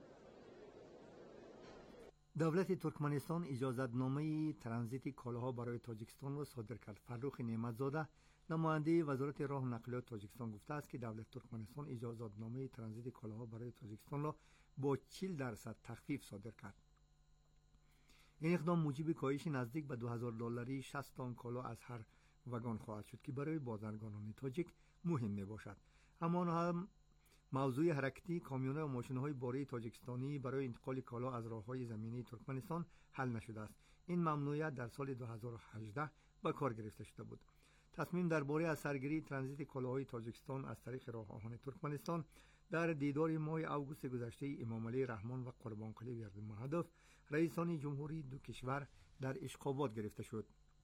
دولت ترکمنستان اجازتنامه ترانزیت کالاها برای تاجیکستان را صادر کرد. فرخ نعمتزاده نماینده وزارت راه و نقلیات تاجیکستان گفته است که دولت ترکمنستان اجازتنامه ترانزیت کالاها برای تاجیکستان را با 40% تخفیف صادر کرد. این اقدام موجب کاهش نزدیک به $2000 60 تن کالا از هر واگن خواهد شد که برای بازرگانان تاجیک مهم می باشد. اما هم موضوع حرکتی کامیون‌ها و ماشین‌های باری تاجیکستانی برای انتقال کالا از راه‌های زمینی ترکمنستان حل نشده است. این ممنوعیت در سال 2018 به کار گرفته شده بود. تصمیم درباره از سرگیری ترانزیت کالاهای تاجیکستان از طریق راه آهن ترکمنستان در دیدار ماه اوگوست گذشته امام علی رحمان و قربانقلی بردمهدف رئیسان جمهوری دو کشور در اشخابات گرفته شد.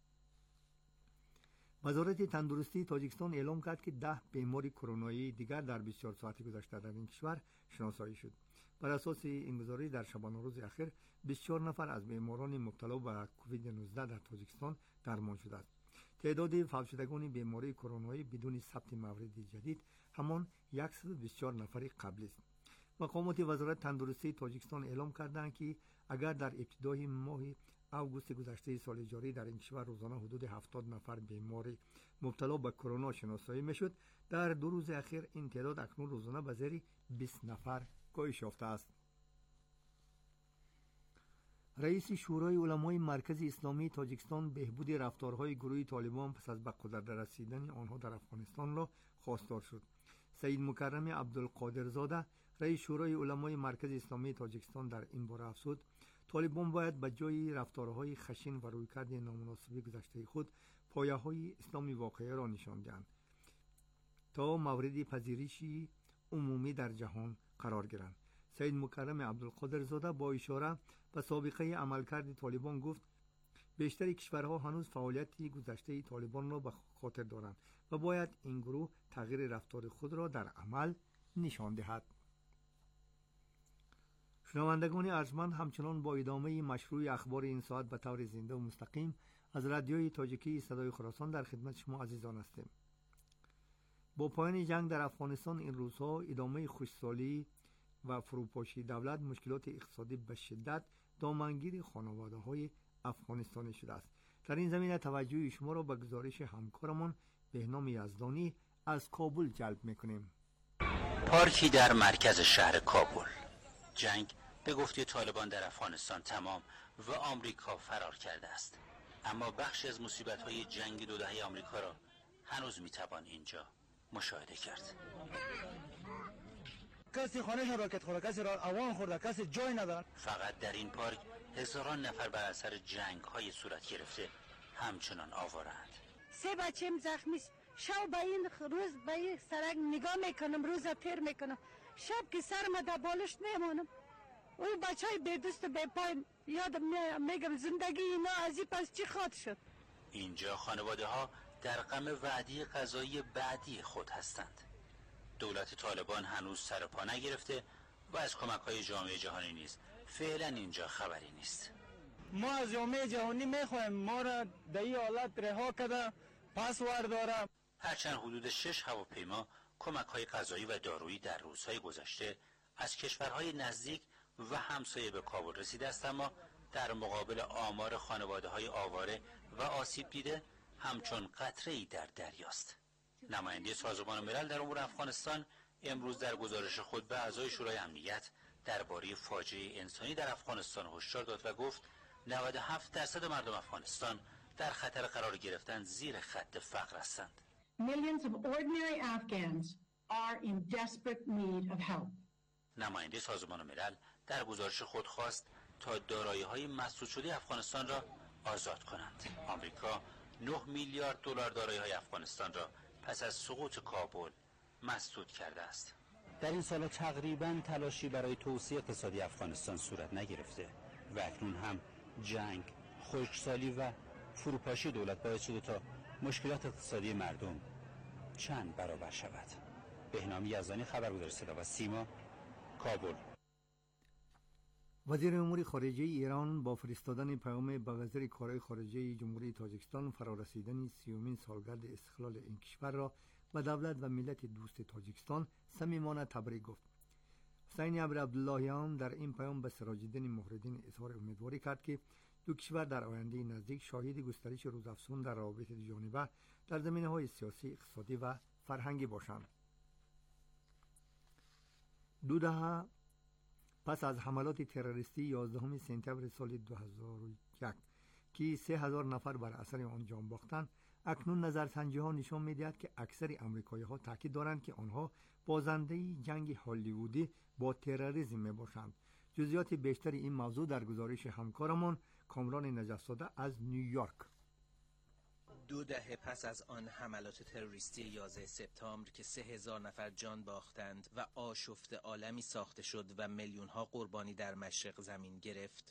وزارت تندرستی تاجیکستان اعلام کرد که 10 بیماری کرونایی دیگر در 24 ساعت گذشته در این کشور شناسایی شد. بر اساس این گزارش در شبانه روز اخیر 24 نفر از بیماران مبتلا به کووید 19 در تاجیکستان درمان شده است. تعداد فوت شدگان بیماری کرونایی بدون ثبت مورد جدید همان 124 نفر قبلی است. مقامات وزارت تندرستی تاجیکستان اعلام کردند که اگر در ابتدای ماه اوگوست گذشته سال جاری در این کشور روزانه حدود 70 نفر بیماری مبتلا به کرونا شناسایی میشد، در 2 روز اخیر این تعداد اکنون روزانه به زیر 20 نفر کاهش یافته است. رئیس شورای علمای مرکز اسلامی تاجیکستان بهبود رفتارهای گروه طالبان پس از به قدرت رسیدن آنها در افغانستان را خواستار شد. سید مکرم عبدالقادرزاده رئیس شورای علمای مرکز اسلامی تاجیکستان در این باره افزود طالبان باید به جای رفتارهای خشن و رویکرد نامناسب گذشته خود پایه‌های اسلامی واقعی را نشان دهند تا مورد پذیرشی عمومی در جهان قرار گیرند. سید مکرم عبدالقادرزاده با اشاره به سابقه عملکرد طالبان گفت بیشتر کشورها هنوز فعالیت گذشته طالبان را به خاطر دارند و باید این گروه تغییر رفتار خود را در عمل نشان دهد. شنوندگان ارجمند، همچنان با ادامه مشروع اخبار این ساعت به طور زنده و مستقیم از رادیوی تاجیکی صدای خراسان در خدمت شما عزیزان هستیم. با پایان جنگ در افغانستان این روزها ادامه خشکسالی و فروپاشی دولت مشکلات اقتصادی به شدت دامنگیر خانواده‌های افغانستانی شده است. در این زمینه توجه شما را به گزارش همکارمان بهنام یزدانی از کابل جلب می‌کنیم. پارکی در مرکز شهر کابل. جنگ به گفته طالبان در افغانستان تمام و آمریکا فرار کرده است، اما بخشی از مصیبت‌های جنگ 2 دهه آمریکا را هنوز می‌توان اینجا مشاهده کرد. کسی خانه‌ش راکت خورده، کسی را اوان خورده، کسی جای ندارد. فقط در این پارک هزاران نفر بر اثر جنگ‌های صورت گرفته همچنان آوارند. 3 بچه‌م زخمی است. شب به این روز به این سرک نگاه میکنم، روز تیر میکنم، شب که سرم در بالش نمانم. اون بچهای بی دوست و بی پای یادم میگم زندگی اینا از این پس چی خاط شد. اینجا خانواده ها در غم وعده غذایی بعدی خود هستند. دولت طالبان هنوز سر پا نگرفته و از کمک‌های جامعه جهانی نیز فعلا اینجا خبری نیست. ما از جامعه جهانی میخوایم ما را در این حالت رها کرده پس وارداره. هرچند حدود 6 هواپیما کمک‌های غذایی و دارویی در روزهای گذشته از کشورهای نزدیک و همسایه به کابل رسیده است، اما در مقابل آمار خانواده‌های آواره و آسیب دیده همچون قطره‌ای در دریاست. نماینده سازمان ملل در امور افغانستان امروز در گزارش خود به اعضای شورای امنیت درباره فاجعه انسانی در افغانستان هشدار داد و گفت 97% مردم افغانستان در خطر قرار گرفتن زیر خط فقر هستند. Millions of ordinary Afghans are in desperate need of help. نماینده سازمان ملل در گزارش خود خواست تا دارایی‌های مسدود شده افغانستان را آزاد کنند. آمریکا 9 میلیارد دلار دارایی‌های افغانستان را پس از سقوط کابل مسدود کرده است. در این سال تقریباً تلاشی برای توسعه اقتصادی افغانستان صورت نگرفته و اکنون هم جنگ، خشکسالی و فروپاشی دولت باعث شده تا مشکلات اقتصادی مردم چند برابر شود. بهنام یزدانی، خبرگزار صدا و سیما، کابل. وزیر امور خارجه ایران با فرستادن پیام به وزیر کارهای خارجه جمهوری تاجیکستان فرارسیدن 30مین سالگرد استقلال این کشور را به دولت و ملت دوست تاجیکستان صمیمانه تبریک گفت. حسین ابر عبداللهیان در این پیام به سراج الدین مهرالدین اظهار امیدواری کرد که دو کشور در آینده نزدیک شاهد گسترش روزافزون در روابط دوجانبه در زمینه‌های سیاسی، اقتصادی و فرهنگی باشند. 2 دهه پس از حملات تروریستی 11 سپتامبر سال 2001 که 3000 نفر بر اثر آن جان باختند، اکنون نظرسنجی‌ها نشان می‌دهد که اکثر آمریکایی‌ها تاکید دارند که آنها بازنده جنگ هالیوودی با تروریسم میباشند. جزئیات بیشتر این موضوع در گزارش همکارمان کامران نجف‌زاده از نیویورک. 2 دهه پس از آن حملات تروریستی 11 سپتامبر که 3000 نفر جان باختند و آشفت عالمی ساخته شد و میلیون‌ها قربانی در مشرق زمین گرفت،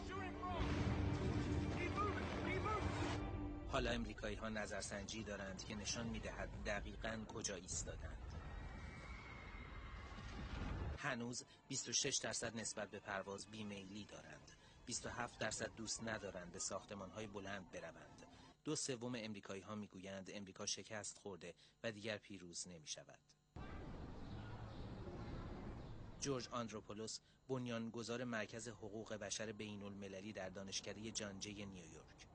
حالا امریکایی‌ها نظرسنجی دارند که نشان می‌دهد دقیقاً کجا ایستادند. هنوز 26% نسبت به پرواز بیمیلی دارند. 27% دوست ندارند به ساختمان‌های بلند بروند. 2/3 امریکایی‌ها میگویند امریکا شکست خورده و دیگر پیروز نمی‌شود. جورج آندروپولوس، بنیانگذار مرکز حقوق بشر بین‌المللی در دانشکده جان جی نیویورک.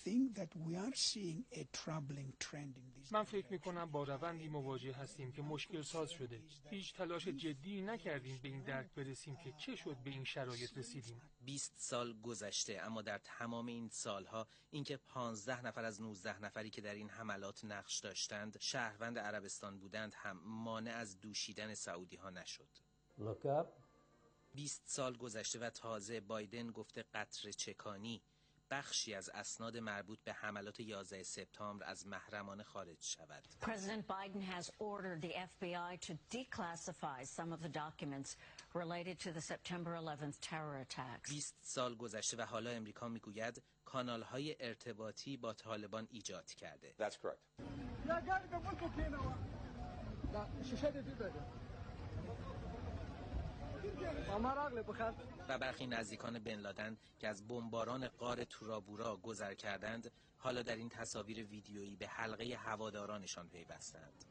من فکر می‌کنم با روندی مواجه هستیم که مشکل ساز شده. هیچ تلاش جدی نکردیم به این درک برسیم که چه شد به این شرایط رسیدیم. 20 سال گذشته، اما در تمام این سالها اینکه 15 نفر از 19 نفری که در این حملات نقش داشتند شهروند عربستان بودند هم مانع از دوشیدن سعودی‌ها نشد. 20 سال گذشته و تازه بایدن گفته قطره چکانی بخشی از اسناد مربوط به حملات 11 سپتامبر از محرمانه خارج شود. President Biden has ordered the FBI to declassify some of the documents related to the September 11th terror attacks. 20 سال گذشته و حالا امریکا میگوید کانال‌های ارتباطی با طالبان ایجاد کرده. That's correct. و برخی نزدیکان بن لادن که از بمباران غار تورابورا گذر کردند حالا در این تصاویر ویدیویی به حلقه هوادارانشان پیوستند.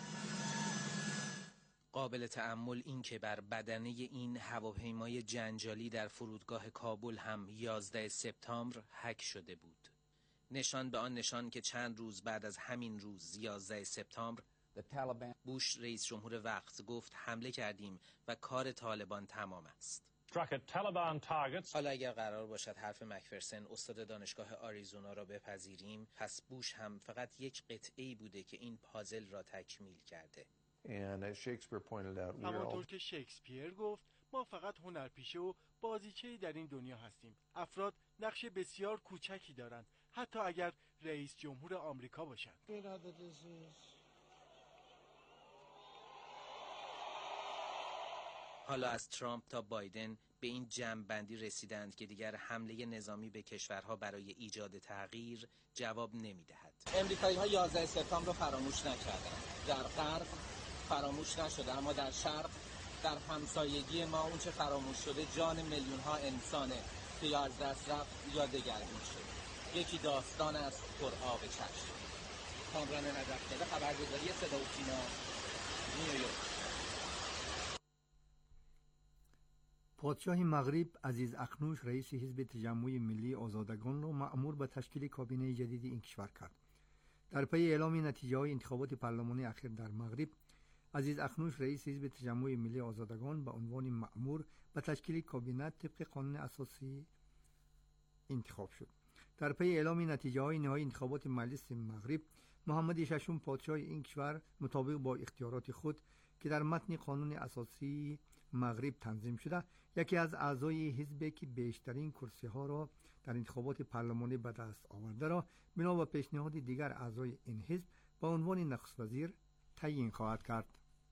قابل تأمل این که بر بدنه این هواپیمای جنجالی در فرودگاه کابل هم 11 سپتامبر هک شده بود. نشان به آن نشان که چند روز بعد از همین روز 11 سپتامبر بوش رئیس جمهور وقت گفت حمله کردیم و کار طالبان تمام است. حالا اگر قرار باشد حرف مکفرسن استاد دانشگاه آریزونا را بپذیریم، پس بوش هم فقط یک قطعه‌ای بوده که این پازل را تکمیل کرده. همانطور که شکسپیر گفت ما فقط هنرپیشه و بازیچه‌ای در این دنیا هستیم. افراد نقش بسیار کوچکی دارند، حتی اگر رئیس جمهور آمریکا باشند. حالا از ترامپ تا بایدن به این جمع‌بندی رسیدند که دیگر حمله نظامی به کشورها برای ایجاد تغییر جواب نمی‌دهد. امریکایی‌ها 11 سپتامبر را فراموش نکردند. در غرب فراموش نشده، اما در شرق، در همسایگی ما اونچه فراموش شده جان میلیون‌ها انسانه که یا از دست رفت یا دگرگون شد. یکی داستان است پر آب چشم. کامران نجف‌زاده، خبرگزاری صدا و سیما، نیویورک. پادشاه مغرب عزیز اخنوش رئیس حزب تجمع ملی آزادگان را مأمور به تشکیل کابینه جدید این کشور کرد. در پی اعلام نتیجه‌های انتخابات پارلمانی اخیر در مغرب، عزیز اخنوش رئیس حزب تجمع ملی آزادگان به عنوان مأمور به تشکیل کابینه طبق قانون اساسی انتخاب شد. در پی اعلام نتیجه‌های نهایی انتخابات مجلس مغرب، محمد ششم پادشاه این کشور مطابق با اختیارات خود که در متن قانون اساسی مغرب تنظیم شده، یکی از اعضای حزب که بیشترین کرسی ها را در انتخابات پارلمانی به دست آورده را بنا به پیشنهاد دیگر اعضای این حزب به عنوان نخست وزیر تعیین خواهد کرد.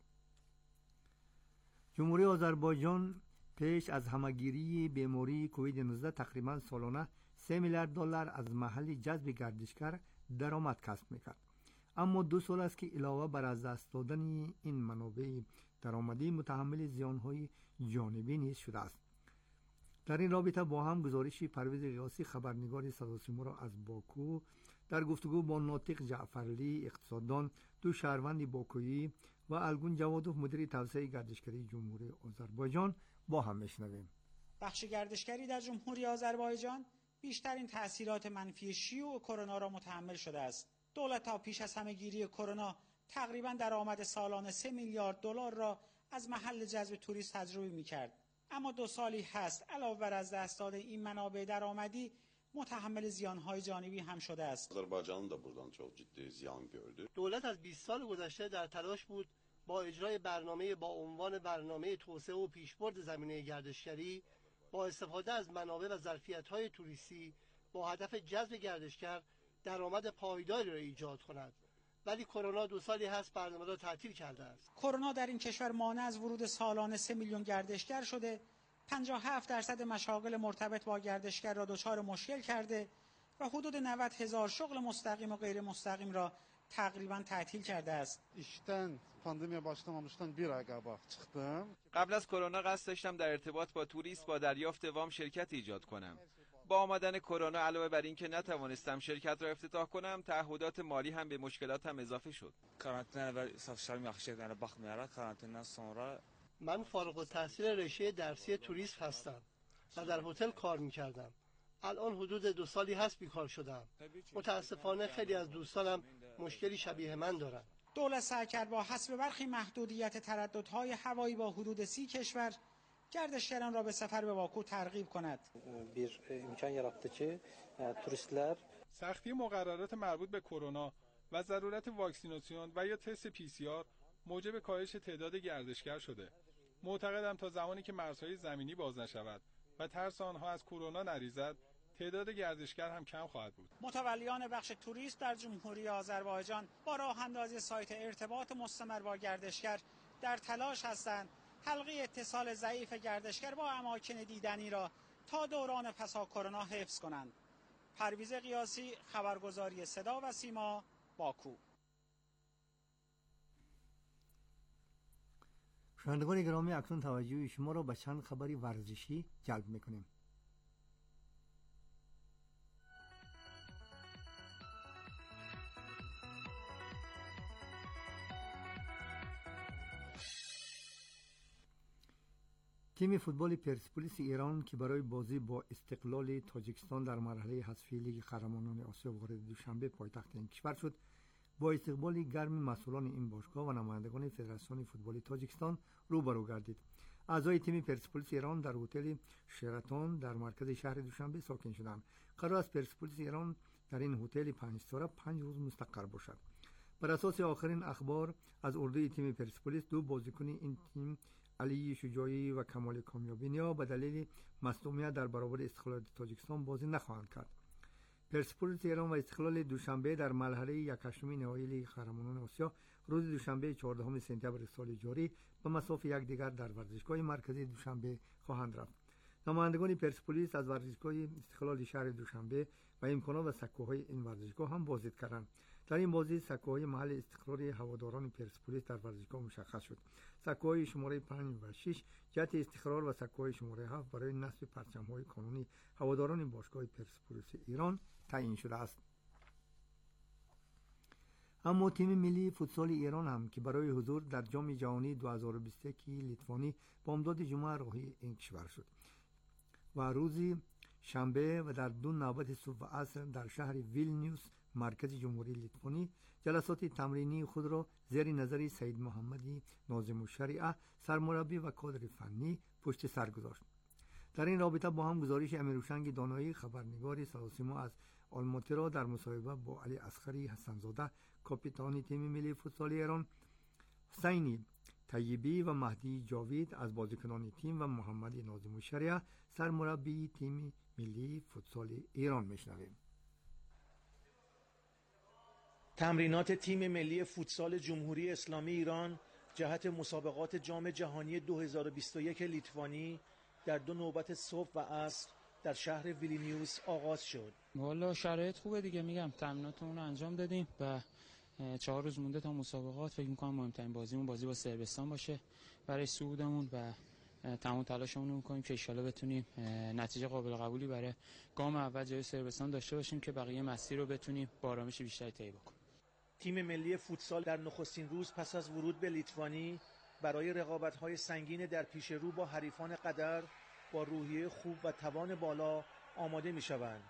جمهوری آذربایجان پیش از همهگیری بیماری کووید 19 تقریبا سالانه 3 میلیارد دلار از محل جذب گردشگر درآمد کسب میکرد. اما 2 سال است که علاوه بر از دست دادن این منابع درآمدی متحمل زیانهای جانبی نیز شده است. در این رابطه با هم گزارشی پرویز قیاسی خبرنگار صدا سیما را از باکو در گفتگو با ناطق جعفرلی اقتصاددان، 2 شهروند باکویی و الگون جوادوف مدیر توسعه گردشگری جمهوری آذربایجان با هم میشنویم. بخش گردشگری در جمهوری آذربایجان بیشترین تأثیرات منفی شیوع کرونا را متحمل شده است. دولت تا پیش از همهگیری کرونا تقریبا درآمد سالانه 3 میلیارد دلار را از محل جذب توریست تجربه می‌کرد. اما 2 سالی هست علاوه بر از دست دادن این منابع درآمدی متحمل زیان‌های جانبی هم شده است. آذربایجان da buradan çok ciddi ziyan gördü. دولت از 20 سال گذشته در تلاش بود با اجرای برنامه با عنوان برنامه توسعه و پیشبرد زمینه گردشگری با استفاده از منابع و ظرفیت‌های توریستی با هدف جذب گردشگر درآمد پایداری را ایجاد کند. ولی کرونا 2 سالی هست برنامه را تعطیل کرده است. کرونا در این کشور مانع از ورود سالانه 3 میلیون گردشگر شده، 57% مشاغل مرتبط با گردشگر را دچار مشکل کرده و حدود 90,000 شغل مستقیم و غیر مستقیم را تقریبا تعطیل کرده است. işten pandemiya başlamamıştan 1 ay qabaq çıxdım. قبل از کرونا قصد داشتم در ارتباط با توریست با دریافت وام شرکت ایجاد کنم. با آمدن کرونا علاوه بر اینکه نتوانستم شرکت را افتتاح کنم، تعهدات مالی هم به مشکلاتم اضافه شد. Karantina ve satışlarım yaxşı getdiyinə baxmayaraq, karantindan sonra من فارغ التحصیل رشته درسی توریسم هستم و در هتل کار میکردم. الان حدود 2 سالی هست بیکار شدم. متاسفانه خیلی از دوستانم مشکلی شبیه من دارن. دولت سعی کرد با حذف برخی محدودیت ترددهای هوایی با حدود 30 کشور گردشگران را به سفر به باکو ترغیب کند. bir imkan yarattı ki turistler سختی مقررات مربوط به کرونا و ضرورت واکسیناسیون و یا تست PCR موجب کاهش تعداد گردشگر شده. معتقدم تا زمانی که مرزهای زمینی باز نشود و ترس آنها از کرونا نریزد، تعداد گردشگر هم کم خواهد بود. متولیان بخش توریسم در جمهوری آذربایجان با راه اندازی سایت ارتباط مستمر با گردشگر در تلاش هستند حلقه اتصال ضعیف گردشگر با اماکن دیدنی را تا دوران پسا کرونا حفظ کنند. پرویز قیاسی، خبرگزاری صدا و سیما، باکو. شنوندگان گرامی، اکنون توجه شما را به چند خبری ورزشی جلب می‌کنیم. تیم فوتبال پرسپولیس ایران که برای بازی با استقلال تاجیکستان در مرحله حذفی لیگ قهرمانان آسیا وارد دوشنبه پایتخت این کشور شد، با استقبال گرم مسئولان این باشگاه و نمایندگان فدراسیون فوتبال تاجیکستان روبرو گردید. اعضای تیم پرسپولیس ایران در هتل شراتون در مرکز شهر دوشنبه ساکن شدند. قرار است پرسپولیس ایران در این هتل 5 ستاره 5 روز مستقر باشد. بر اساس آخرین اخبار از اردوی تیم پرسپولیس، 2 بازیکن این تیم، علی شجاعی و کمال کامیابی نیا، به دلیل مصدومیت در برابر استقلال تاجیکستان بازی نخواهند کرد. پرسپولیس ایران و استقلال دوشنبه در مرحله 1/8 نهایی لیگ قهرمانان آسیا روز دوشنبه 14 سپتامبر سال جاری به مسافه یکدیگر در ورزشگاه مرکزی دوشنبه خواهند رفت. نمایندگان پرسپولیس از ورزشگاه استقلال شهر دوشنبه و امکانات و سکوهای این ورزشگاه هم بازدید کردند. در این بازی سکوهای محل استقرار هواداران پرسپولیس در ورزشگاه مشخص شد. سکوهای شماره 5 و 6 جهت استقرار و سکوهای شماره 7 برای نصب پرچم‌های قانونی هواداران باشگاه پرسپولیس ایران تعیین شده است. اما تیم ملی فوتسال ایران هم که برای حضور در جام جهانی 2021 لیتوانی بامداد جمعه راهی این کشور شد و روزی شنبه و در 2 نوبت صبح و عصر در شهر ویلنیوس مرکز جمهوری لیتوانی جلسات تمرینی خود را زیر نظر سید محمدی ناظم الشریعه سرمربی و کادر فنی پشت سر گذاشت. در این رابطه با هم گزارش امیرهوشنگ دانایی خبرنگار صداسیما از آلماتی را در مصاحبه با علی اصغری حسنزاده کاپیتان تیم ملی فوتسال ایران، حسینی طیبی و مهدی جاوید از بازیکنان تیم و محمد ناظم الشریعه سرمربی تیم ملی فوتسال ایران میشنویم. تمرینات تیم ملی فوتسال جمهوری اسلامی ایران جهت مسابقات جام جهانی 2021 لیتوانی در 2 نوبت صبح و عصر در شهر ویلنیوس آغاز شد. والا شرایط خوبه دیگه، میگم تمریناتمون رو انجام دادیم و 4 روز مونده تا مسابقات. فکر می‌کنم مهمترین بازیمون بازی با صربستان باشه برای صعودمون و تمام تلاشمون رو می‌کنیم که ان شاءالله بتونیم نتیجه قابل قبولی برای گام اول جلوی صربستان داشته باشیم که بقیه مسیر رو بتونیم با آرامش بیشتری طی بکنیم. تیم ملی فوتسال در نخستین روز پس از ورود به لیتوانی برای رقابت‌های سنگین در پیش رو با حریفان قدر با روحیه خوب و توان بالا آماده می‌شوند.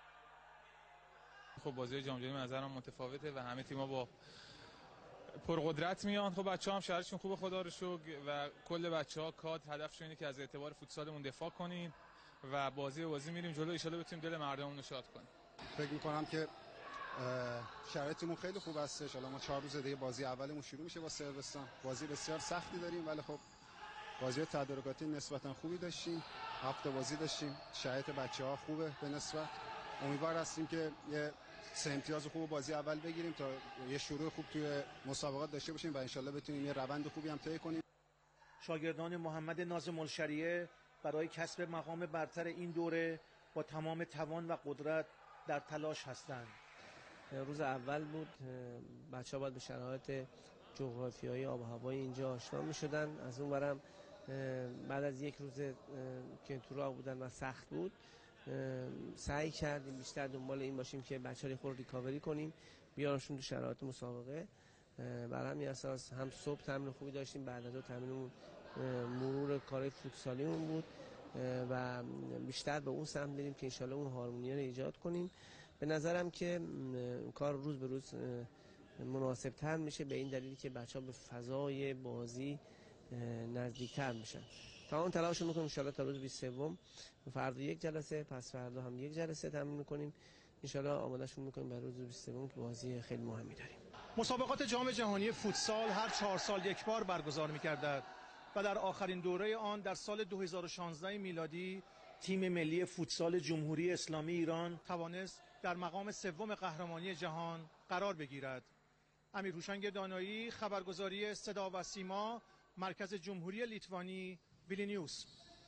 خب بازی جام جهانی به نظرم متفاوته و همه تیم‌ها با پرقدرت میان. خب بچه‌ها هم شرایطشون خوبه خدا رو شکر و کل بچه‌ها کاد هدفشون اینه که از اعتبار فوتسالمون دفاع کنیم و بازی میریم جلو، ان شاءالله بتونیم دل مردممون رو شاد کنیم. فکر می‌کنم که شرایطمون خیلی خوب است. ان شاءالله ما 4 روز دیگه بازی اولمون شروع میشه با صربستان. بازی بسیار سختی داریم ولی خب بازی تدارکاتی نسبتا خوبی داشتیم. 7 بازی داشتیم. شرایط بچه‌ها خوبه به نسبت. امیدوار هستیم که یه 3 امتیاز خوب بازی اول بگیریم تا یه شروع خوب توی مسابقات داشته باشیم و ان شاءالله بتونیم یه روند خوبی هم طی کنیم. شاگردان محمد ناظم الشریعه برای کسب مقام برتر این دوره با تمام توان و قدرت در تلاش هستند. روز اول بود، بچه‌ها باید به شرایط جغرافیایی آب و هوای اینجا آشنا می‌شدن. از اون برم بعد از 1 روز که تو راه بودن و سخت بود سعی کردیم بیشتر دنبال این باشیم که بچه‌ها خود ریکاوری کنیم بیارشون تو شرایط مسابقه. بر همین اساس هم صبح تمرین خوبی داشتیم، بعد از تمرینمون مرور کار فوتسالیمون بود و بیشتر به اون سمت بریم که انشالله اون هارمونی رو ایجاد کنیم. به نظرم که کار روز به روز مناسب تر میشه، به این دلیلی که بچه‌ها به فضای بازی نزدیکتر میشن. تا اون تلاشمون میکنیم انشالله تا روز 23 فردا یک جلسه، پس فردا هم یک جلسه تمرین میکنیم، انشالله آمادهشون میکنیم برای روز 23 که بازی خیلی مهمی داریم. مسابقات جام جهانی فوتسال هر 4 سال یک بار برگزار می‌گردد و در آخرین دوره آن در سال 2016 میلادی تیم ملی فوتسال جمهوری اسلامی ایران توانست در مقام سوم قهرمانی جهان قرار بگیرد. امیر هوشنگ دانایی، خبرگزاری صدا و سیما، مرکز جمهوری لیتوانی، ویلنیوس.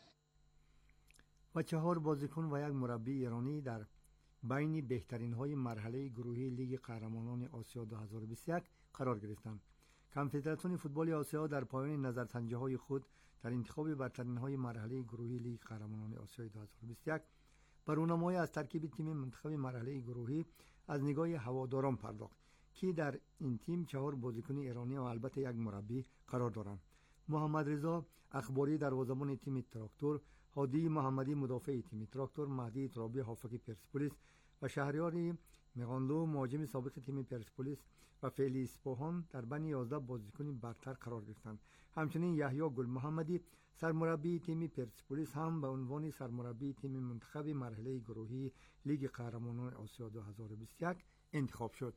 و 4 بازیکن و یک مربی ایرانی در بین بهترین های مرحله گروهی لیگ قهرمانان آسیا 2021 قرار گرفتند. کنفدراسیون فوتبال آسیا در پایان نظرسنجی های خود در انتخاب برترین های مرحله گروهی لیگ قهرمانان آسیا 2021 بر راهنمایی از ترکیب تیم منتخب مرحله گروهی از نگاه هواداران پرداخت که در این تیم 4 بازیکن ایرانی و البته یک مربی قرار دارند. محمد رضا اخباری دروازه‌بان تیم تراکتور، هادی محمدی مدافع تیم تراکتور، مهدی ترابی هافک پرسپولیس و شهریار مغاندو مهاجم سابق تیم پرسپولیس و فعلی اسپاهان در بین 11 بازیکن برتر قرار گرفتند. همچنین یحیی گل محمدی سرمربی تیم پرسپولیس هم به عنوان سرمربی تیم منتخب مرحله گروهی لیگ قهرمانان آسیا 2021 انتخاب شد.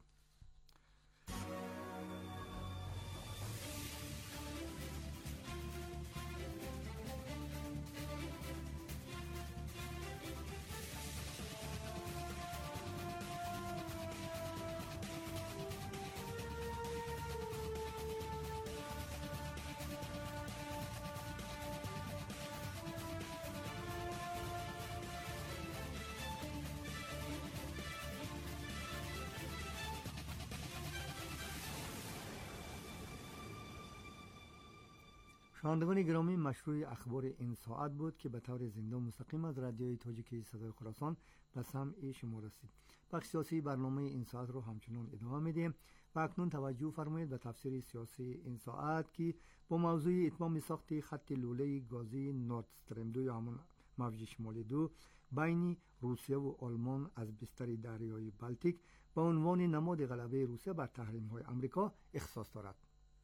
شنوندگان گرامی، مشروع اخبار این ساعت بود که به طور زنده و مستقیم از رادیوی تاجیکی صدای خراسان به سمع شما رسید. بخش سیاسی برنامه این ساعت رو همچنان ادامه میدیم و اکنون توجه فرمایید به تفسیر سیاسی این ساعت که با موضوع اتمام ساخت خط لوله گازی نورد استریم 2 یا همون موج شمالی 2 بین روسیه و آلمان از بستر دریای بالتیک به عنوان نماد غلبه روسیه بر تحریم‌های آمریکا اختصاص دارد.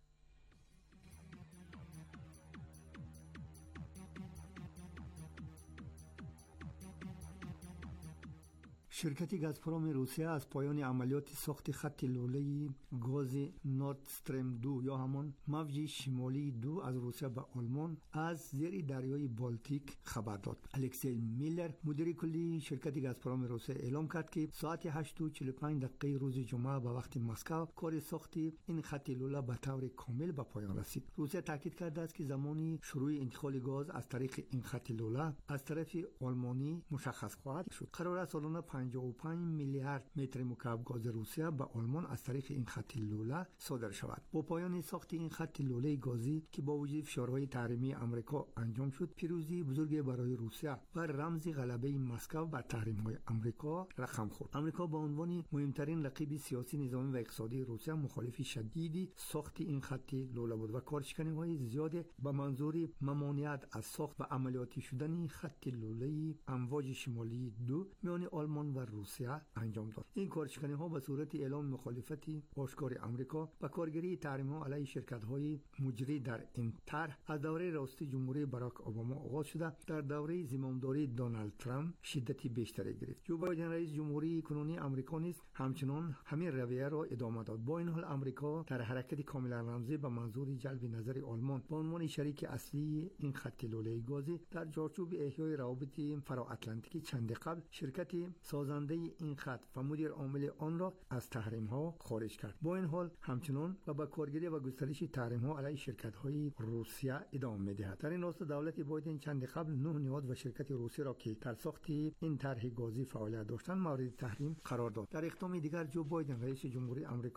شرکت گازپروم روسیه از پایان عملیات ساخت خط لوله گاز نورد استریم 2 یا همان موج شمالی 2 از روسیه به آلمان از زیر دریای بالتیک خبر داد. الکسی میلر مدیر کلی شرکت گازپروم روسیه اعلام کرد که ساعت 8:45 روز جمعه به وقت مسکو کار ساخت این خط لوله به طور کامل به پایان رسید. روسیه تاکید کرده است که زمانی شروع انتقال گاز از طریق این خط لوله از طرف آلمانی مشخص خواهد شد. قرار است سالانه 55 میلیارد متر مکعب گاز روسیه به آلمان از طریق این خط لوله صادر شود. با پایان ساخت این خط لوله گازی که با وجود فشارهای تحریمی آمریکا انجام شد، پیروزی بزرگی برای روسیه و رمز غلبه مسکو بر تحریم‌های آمریکا رقم خورد. آمریکا به عنوان مهمترین رقیب سیاسی، نظامی و اقتصادی روسیه مخالف شدیدی ساخت این خط لوله بود و کارشکنی‌های زیاد به منظور ممانعت از ساخت و عملیاتی شدن خط لوله امواج شمالی 2 میان آلمان و روسیه انجام داد. این کارشکنی‌ها به صورت اعلام مخالفت آشکار آمریکا و کارگری تحریم‌ها علیه شرکت‌های مجری در این طرح از دوره رئاستی جمهوری باراک اوباما آغاز شده در دوره زمامداری دونالد ترامپ شدتی بیشتری گرفت. جو بایدن رئیس جمهوری کنونی آمریکا نیز همچنان همین رویه را ادامه داد. با این حال آمریکا در حرکت کاملا رمزی به منظور جلب نظر آلمان به عنوان شریک اصلی این خط لوله گازی در چارچوب احیای روابط فرا چند قبل شرکت سازنده این خط و مدیر عامل آن را از تحریم ها خارج کرد. با این حال همچنان و با کارگری و گسترش تحریم ها علیه شرکت های روسیه ادامه می‌دهد. در این راستا دولت بایدن چند قبل 9 نهاد و شرکت روسی را که در ساخت این طرح گازی فعالیت داشتند مورد تحریم قرار داد. در اقدام دیگر جو بایدن رئیس جمهوری آمریکا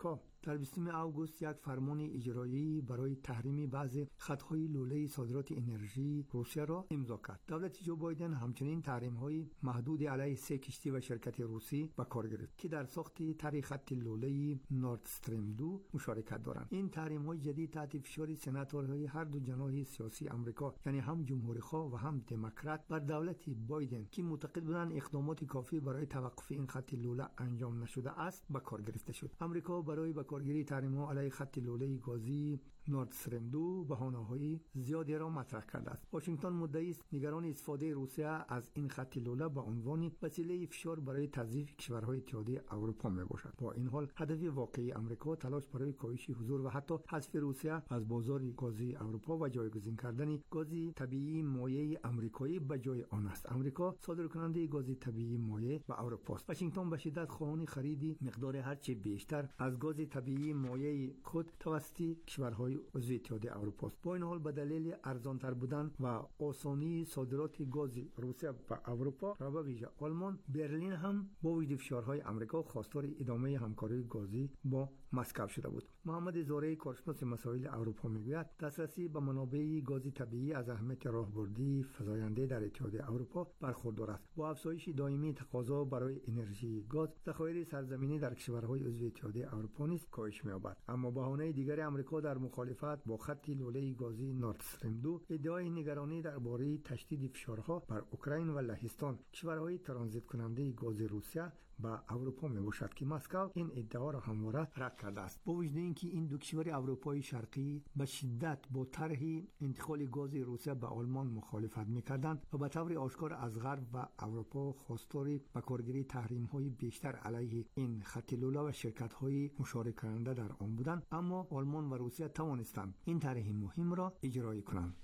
در 20 اوگوست یک فرمان اجرایی برای تحریم بعضی خطهای لوله صادرات انرژی روسیه را امضا کرد. دولت جو بایدن همچنین تحریم‌های محدود علیه 3 کشتی و شرکت روسی به کار گرفت که در ساخت طرح خط لوله نورد استریم 2 مشارکت دارند. این تحریم‌های جدید تحت فشار سناتورهای هر دو جناح سیاسی آمریکا، یعنی هم جمهوری‌خواه و هم دموکرات، بر دولت بایدن که معتقد بودند اقدامات کافی برای توقف این خط لوله انجام نشده است به کار گرفته شد. آمریکا برای به کارگیری تحریم‌ها علیه خط لوله گازی نورد استریم 2 بهانه‌های زیادی را مطرح کرده است. واشنگتن مدعی است نگران استفاده روسیه از این خط لوله به عنوان وسیله فشار برای تضعیف کشورهای اتحادیه اروپا میباشد. با این حال هدف واقعی آمریکا تلاش برای کاهش حضور و حتی حذف روسیه از بازار گازی اروپا و جایگزین کردن گاز طبیعی مایع آمریکایی به جای آن است. آمریکا صادرکننده گاز طبیعی مایع به اروپا است. واشنگتن به شدت خواهان خرید مقدار هرچه بیشتر از گاز طبیعی مایع خود توسط کشورهای عضو اتحادیه اروپا است. با این حال به دلیل ارزان‌تر بودن و آسانی صادرات گاز روسیه به اروپا و به ویژه آلمان، برلین هم با وجود فشارهای آمریکا خواستار ادامه همکاری گازی با مسکو شده بود. محمد زاره، کارشناس مسائل اروپا، میگوید دسترسی به منابع گاز طبیعی از اهمیت راهبردی فزاینده در اتحادیه اروپا برخوردار است. با افزایش دائمی تقاضا برای انرژی گاز، ذخایر سرزمینی در کشورهای عضو اتحادیه اروپا نیز کاهش می‌یابد. اما بهانه دیگر آمریکا در مخالفت با خط لوله گازی نورد استریم 2 ادعای نگرانی درباره تشدید فشارها بر اوکراین و لهستان، کشورهای ترانزیت کننده گاز روسیه به اروپا میباشد که مسکو این ادعا را همواره رد کرده است. با وجود اینکه این دو کشور اروپای شرقی به شدت با طرح انتقال گاز روسیه به آلمان مخالفت میکردند و به طور آشکار از غرب و اروپا خواستار به کارگیری تحریم‌های بیشتر علیه این خط لوله و شرکت‌های مشارکت کننده در آن بودند، اما آلمان و روسیه توانستند این طرح مهم را اجرا کنند.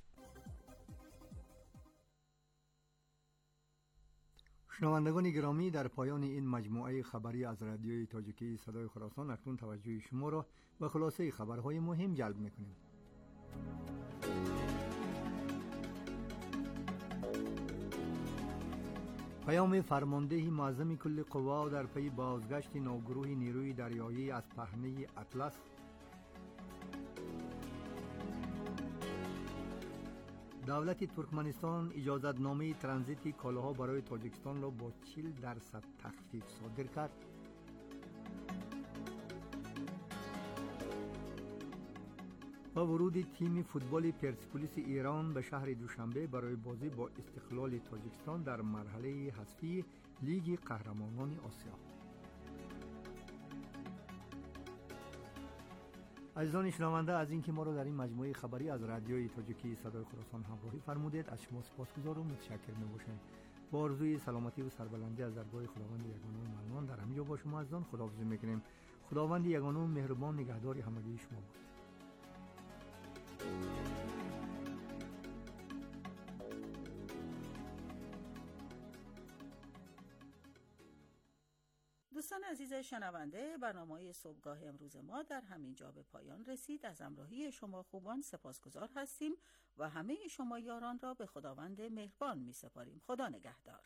شنوندگان گرامی، در پایان این مجموعه خبری از رادیوی تاجیکی صدای خراسان اکنون توجه شما را به خلاصه خبرهای مهم جلب می‌کنیم. پیام فرمانده معظم کل قوا در پی بازگشت نوگروه نیروی دریایی از پهنه اطلس. دولت ترکمنستان اجازتنامه ترانزیت کالاها برای تاجیکستان را با 40% تخفیف صادر کرد. و ورود تیم فوتبال پرسپولیس ایران به شهر دوشنبه برای بازی با استقلال تاجیکستان در مرحله حذفی لیگ قهرمانان آسیا. عزیزان شنونده، از اینکه ما را در این مجموعه خبری از رادیوی تاجیکی صدای خراسان همراهی فرمودید از شما سپاسگزارم و متشکر می‌باشم. با آرزوی سلامتی و سربلندی از درگاه خداوند یگانه و منان در همینجا با شما عزیزان خداحافظی می‌کنیم. خداوند یگانه و مهربان نگهدار همگی شما باد. دوستان عزیز شنونده، برنامه صبحگاه امروز ما در همین جا به پایان رسید. از همراهی شما خوبان سپاسگزار هستیم و همه شما یاران را به خداوند مهربان می سپاریم. خدا نگهدار.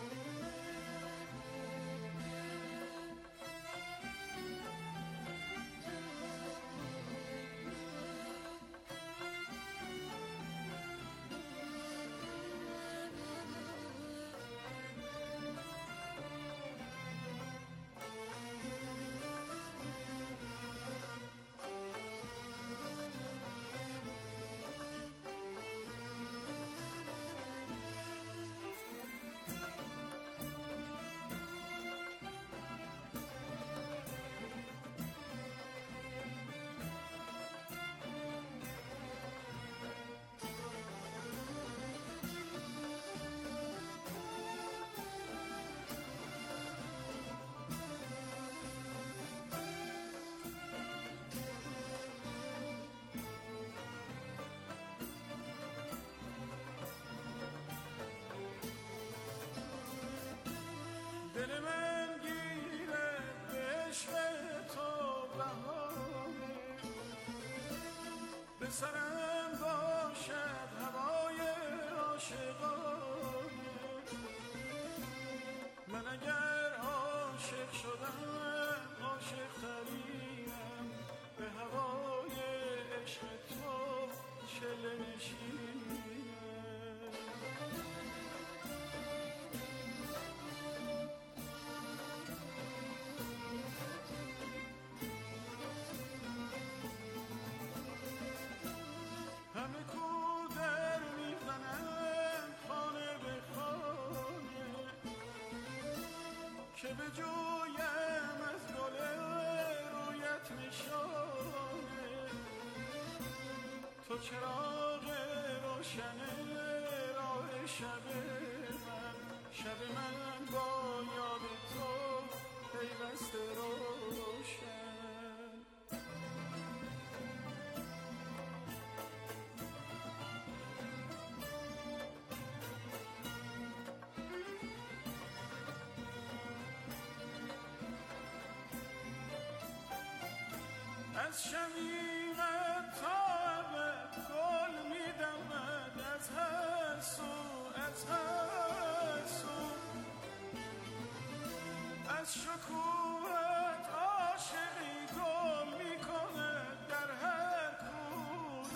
دل من گیره به عشق تو بهانه، به سرم باشد هوای عاشقانه. من اگر عاشق شدم عاشق ترینم، همه کودر میزنند خانه به خانه که به جویم از گل رویت نشانه تو چراغ روشن راه شب من با یاد تو پیوسته روشن. از شمیمت تا ابد گل می‌دمد از هر سو از شکوهت عاشقی گل می‌کند در هر کو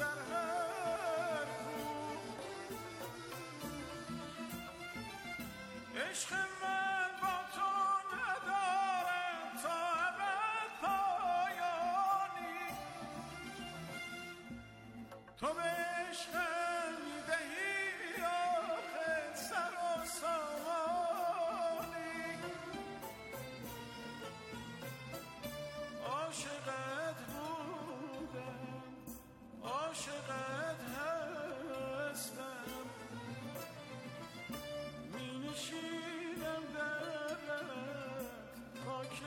عشق من با تو ندارم تا ابد پایانی تو به عشقم میدهی آخر سر و سامانی عاشقت بودم عاشقت هستم می نشینم در خاک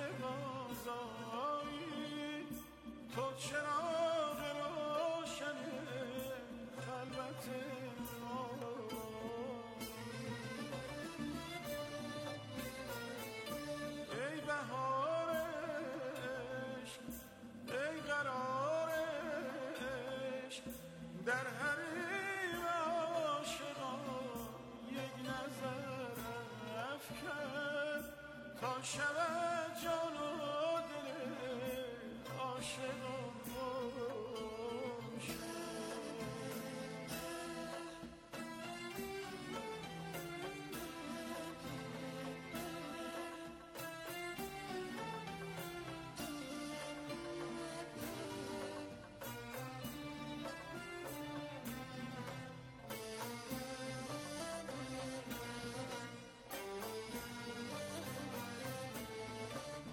بازایی تو چراغ روشن خلوت ای بهار عشق ای قرار عشق در حریم عاشقان یک نظر افکن تا شود جان و دل عاشقان روشن.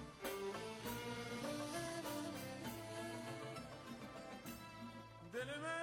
دل من